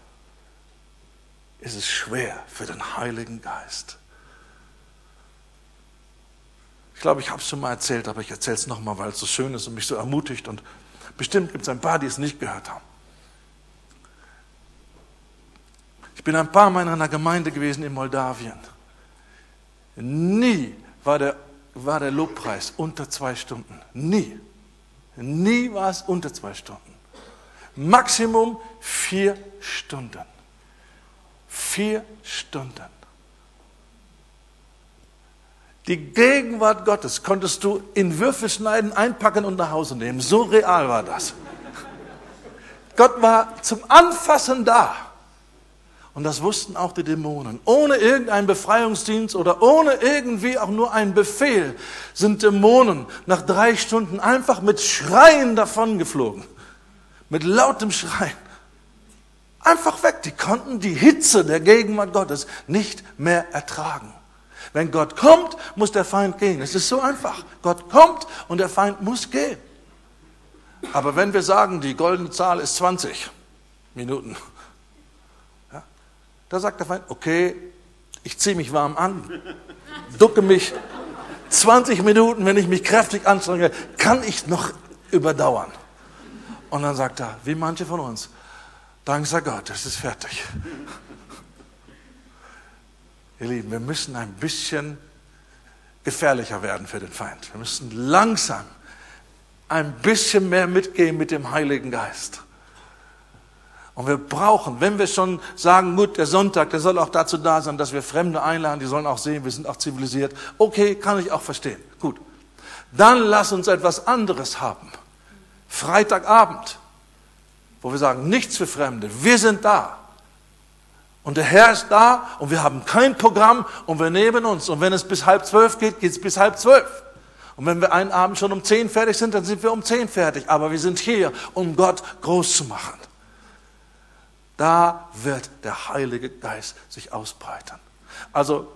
ist es schwer für den Heiligen Geist. Ich glaube, ich habe es schon mal erzählt, aber ich erzähle es nochmal, weil es so schön ist und mich so ermutigt. Und bestimmt gibt es ein paar, die es nicht gehört haben. Ich bin ein paar Mal in einer Gemeinde gewesen in Moldawien. Nie war der, war der Lobpreis unter zwei Stunden. Nie. Nie war es unter zwei Stunden. Maximum vier Stunden. Vier Stunden. Die Gegenwart Gottes konntest du in Würfel schneiden, einpacken und nach Hause nehmen. So real war das. Gott war zum Anfassen da. Und das wussten auch die Dämonen. Ohne irgendeinen Befreiungsdienst oder ohne irgendwie auch nur einen Befehl sind Dämonen nach drei Stunden einfach mit Schreien davongeflogen. Mit lautem Schreien. Einfach weg. Die konnten die Hitze der Gegenwart Gottes nicht mehr ertragen. Wenn Gott kommt, muss der Feind gehen. Es ist so einfach. Gott kommt und der Feind muss gehen. Aber wenn wir sagen, die goldene Zahl ist zwanzig Minuten, ja, da sagt der Feind, okay, ich ziehe mich warm an, ducke mich zwanzig Minuten, wenn ich mich kräftig anstrenge, kann ich noch überdauern. Und dann sagt er, wie manche von uns, dank sei Gott, es ist fertig. Ihr Lieben, wir müssen ein bisschen gefährlicher werden für den Feind. Wir müssen langsam ein bisschen mehr mitgehen mit dem Heiligen Geist. Und wir brauchen, wenn wir schon sagen, gut, der Sonntag, der soll auch dazu da sein, dass wir Fremde einladen, die sollen auch sehen, wir sind auch zivilisiert. Okay, kann ich auch verstehen. Gut. Dann lass uns etwas anderes haben. Freitagabend. Wo wir sagen, nichts für Fremde, wir sind da. Und der Herr ist da und wir haben kein Programm und wir nehmen uns. Und wenn es bis halb zwölf geht, geht es bis halb zwölf. Und wenn wir einen Abend schon um zehn fertig sind, dann sind wir um zehn fertig. Aber wir sind hier, um Gott groß zu machen. Da wird der Heilige Geist sich ausbreiten. Also,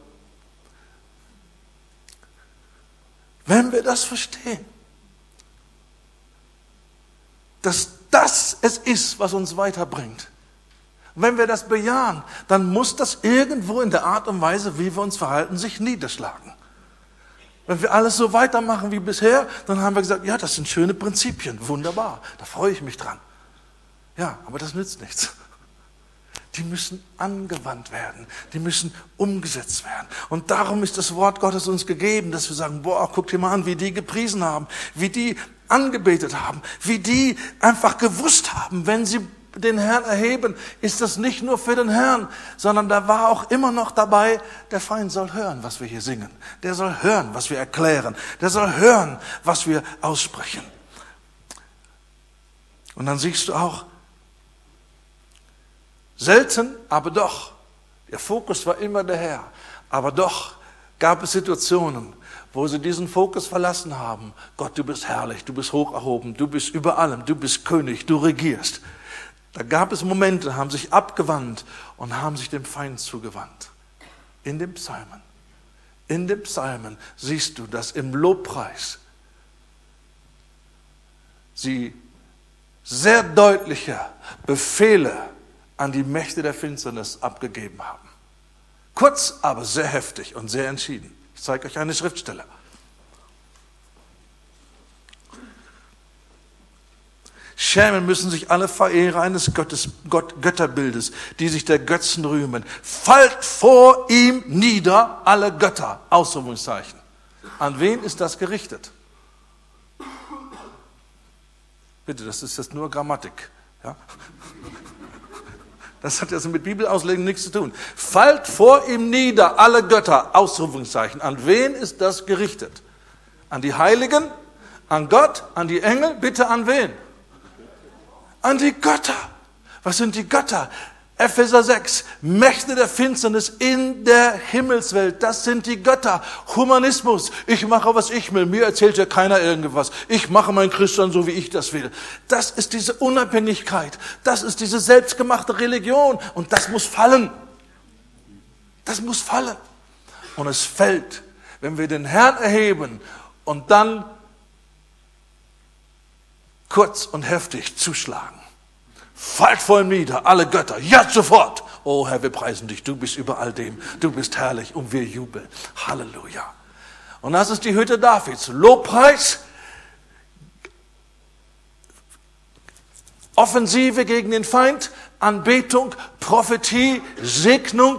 wenn wir das verstehen, dass das es ist, was uns weiterbringt. Und wenn wir das bejahen, dann muss das irgendwo in der Art und Weise, wie wir uns verhalten, sich niederschlagen. Wenn wir alles so weitermachen wie bisher, dann haben wir gesagt, ja, das sind schöne Prinzipien, wunderbar, da freue ich mich dran. Ja, aber das nützt nichts. Die müssen angewandt werden, die müssen umgesetzt werden. Und darum ist das Wort Gottes uns gegeben, dass wir sagen, boah, guck dir mal an, wie die gepriesen haben, wie die angebetet haben, wie die einfach gewusst haben, wenn sie den Herrn erheben, ist das nicht nur für den Herrn, sondern da war auch immer noch dabei, der Feind soll hören, was wir hier singen. Der soll hören, was wir erklären. Der soll hören, was wir aussprechen. Und dann siehst du auch, selten, aber doch, der Fokus war immer der Herr, aber doch gab es Situationen, wo sie diesen Fokus verlassen haben. Gott, du bist herrlich, du bist hoch erhoben, du bist über allem, du bist König, du regierst. Da gab es Momente, haben sich abgewandt und haben sich dem Feind zugewandt. In den Psalmen. In den Psalmen siehst du, dass im Lobpreis sie sehr deutliche Befehle an die Mächte der Finsternis abgegeben haben. Kurz, aber sehr heftig und sehr entschieden. Ich zeige euch eine Schriftstelle. Schämen müssen sich alle Verehrer eines Gottes, Gott, Götterbildes, die sich der Götzen rühmen. Fallt vor ihm nieder, alle Götter. Ausrufungszeichen. An wen ist das gerichtet? Bitte, das ist jetzt nur Grammatik. Ja? Das hat also mit Bibelauslegung nichts zu tun. Fallt vor ihm nieder, alle Götter. Ausrufungszeichen. An wen ist das gerichtet? An die Heiligen? An Gott? An die Engel? Bitte an wen? An die Götter. Was sind die Götter? Epheser sechs, Mächte der Finsternis in der Himmelswelt, das sind die Götter. Humanismus, ich mache, was ich will, mir erzählt ja keiner irgendwas. Ich mache mein Christsein so, wie ich das will. Das ist diese Unabhängigkeit, das ist diese selbstgemachte Religion und das muss fallen. Das muss fallen. Und es fällt, wenn wir den Herrn erheben und dann kurz und heftig zuschlagen. Fallt vor ihm nieder, alle Götter, jetzt sofort. Oh Herr, wir preisen dich, du bist über all dem, du bist herrlich und wir jubeln. Halleluja. Und das ist die Hütte Davids. Lobpreis, Offensive gegen den Feind, Anbetung, Prophetie, Segnung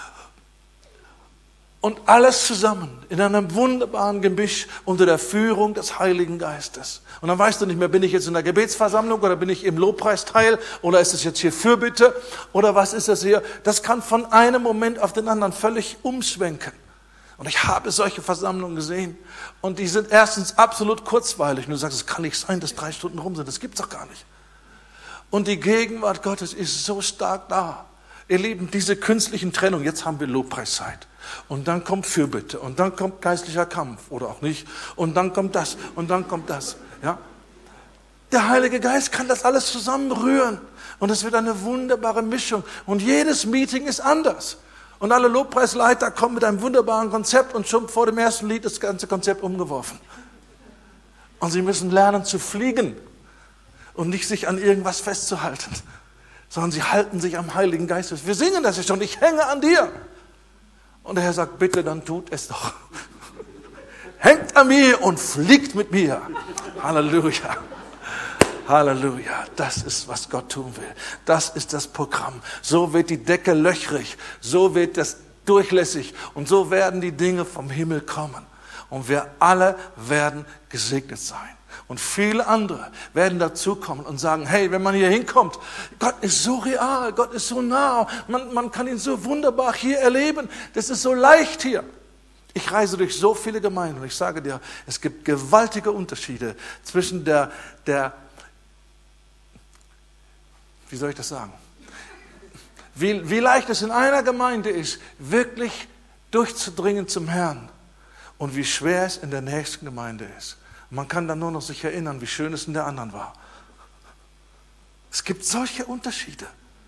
und alles zusammen in einem wunderbaren Gemisch unter der Führung des Heiligen Geistes. Und dann weißt du nicht mehr, bin ich jetzt in der Gebetsversammlung oder bin ich im Lobpreisteil oder ist es jetzt hier Fürbitte oder was ist das hier? Das kann von einem Moment auf den anderen völlig umschwenken. Und ich habe solche Versammlungen gesehen und die sind erstens absolut kurzweilig. Und du sagst, es kann nicht sein, dass drei Stunden rum sind, das gibt's doch gar nicht. Und die Gegenwart Gottes ist so stark da. Ihr Lieben, diese künstlichen Trennungen, jetzt haben wir Lobpreiszeit. Und dann kommt Fürbitte und dann kommt geistlicher Kampf oder auch nicht. Und dann kommt das und dann kommt das. Ja? Der Heilige Geist kann das alles zusammenrühren. Und es wird eine wunderbare Mischung. Und jedes Meeting ist anders. Und alle Lobpreisleiter kommen mit einem wunderbaren Konzept und schon vor dem ersten Lied das ganze Konzept umgeworfen. Und sie müssen lernen zu fliegen und nicht sich an irgendwas festzuhalten, sondern sie halten sich am Heiligen Geist. Wir singen das ja schon, ich hänge an dir. Und der Herr sagt, bitte, dann tut es doch. Hängt an mir und fliegt mit mir. Halleluja. Halleluja. Das ist, was Gott tun will. Das ist das Programm. So wird die Decke löchrig. So wird das durchlässig. Und so werden die Dinge vom Himmel kommen. Und wir alle werden gesegnet sein. Und viele andere werden dazukommen und sagen, hey, wenn man hier hinkommt, Gott ist so real, Gott ist so nah, man, man kann ihn so wunderbar hier erleben, das ist so leicht hier. Ich reise durch so viele Gemeinden und ich sage dir, es gibt gewaltige Unterschiede zwischen der, der wie soll ich das sagen, wie, wie leicht es in einer Gemeinde ist, wirklich durchzudringen zum Herrn und wie schwer es in der nächsten Gemeinde ist. Man kann dann nur noch sich erinnern, wie schön es in der anderen war. Es gibt solche Unterschiede.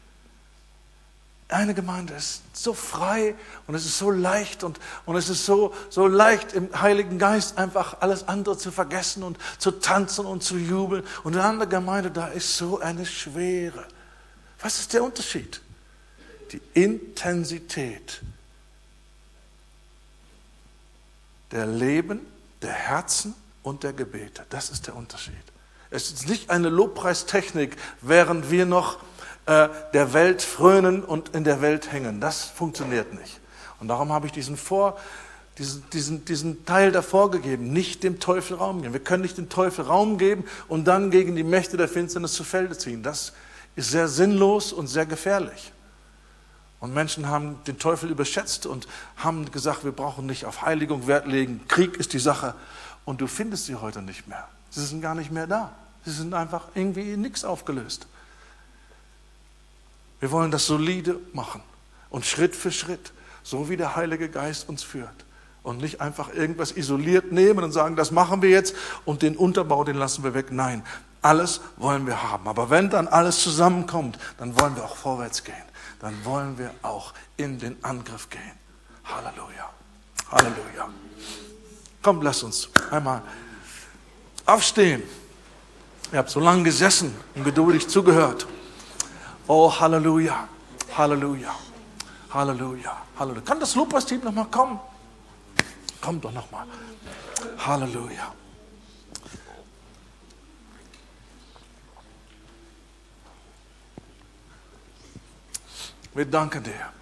Eine Gemeinde ist so frei und es ist so leicht und, und es ist so, so leicht im Heiligen Geist einfach alles andere zu vergessen und zu tanzen und zu jubeln. Und eine andere Gemeinde, da ist so eine Schwere. Was ist der Unterschied? Die Intensität der Leben, der Herzen und der Gebete. Das ist der Unterschied. Es ist nicht eine Lobpreistechnik, während wir noch äh, der Welt frönen und in der Welt hängen. Das funktioniert nicht. Und darum habe ich diesen, Vor, diesen, diesen, diesen Teil davor gegeben, nicht dem Teufel Raum geben. Wir können nicht dem Teufel Raum geben und dann gegen die Mächte der Finsternis zu Felde ziehen. Das ist sehr sinnlos und sehr gefährlich. Und Menschen haben den Teufel überschätzt und haben gesagt, wir brauchen nicht auf Heiligung Wert legen. Krieg ist die Sache. Und du findest sie heute nicht mehr. Sie sind gar nicht mehr da. Sie sind einfach irgendwie in nichts aufgelöst. Wir wollen das solide machen und Schritt für Schritt, so wie der Heilige Geist uns führt. Und nicht einfach irgendwas isoliert nehmen und sagen, das machen wir jetzt und den Unterbau, den lassen wir weg. Nein, alles wollen wir haben. Aber wenn dann alles zusammenkommt, dann wollen wir auch vorwärts gehen. Dann wollen wir auch in den Angriff gehen. Halleluja. Halleluja. Komm, lass uns einmal aufstehen. Ihr habt so lange gesessen und geduldig zugehört. Oh, Halleluja, Halleluja, Halleluja, Halleluja. Kann das Lobpreisteam nochmal kommen? Kommt doch nochmal. Halleluja. Wir danken dir.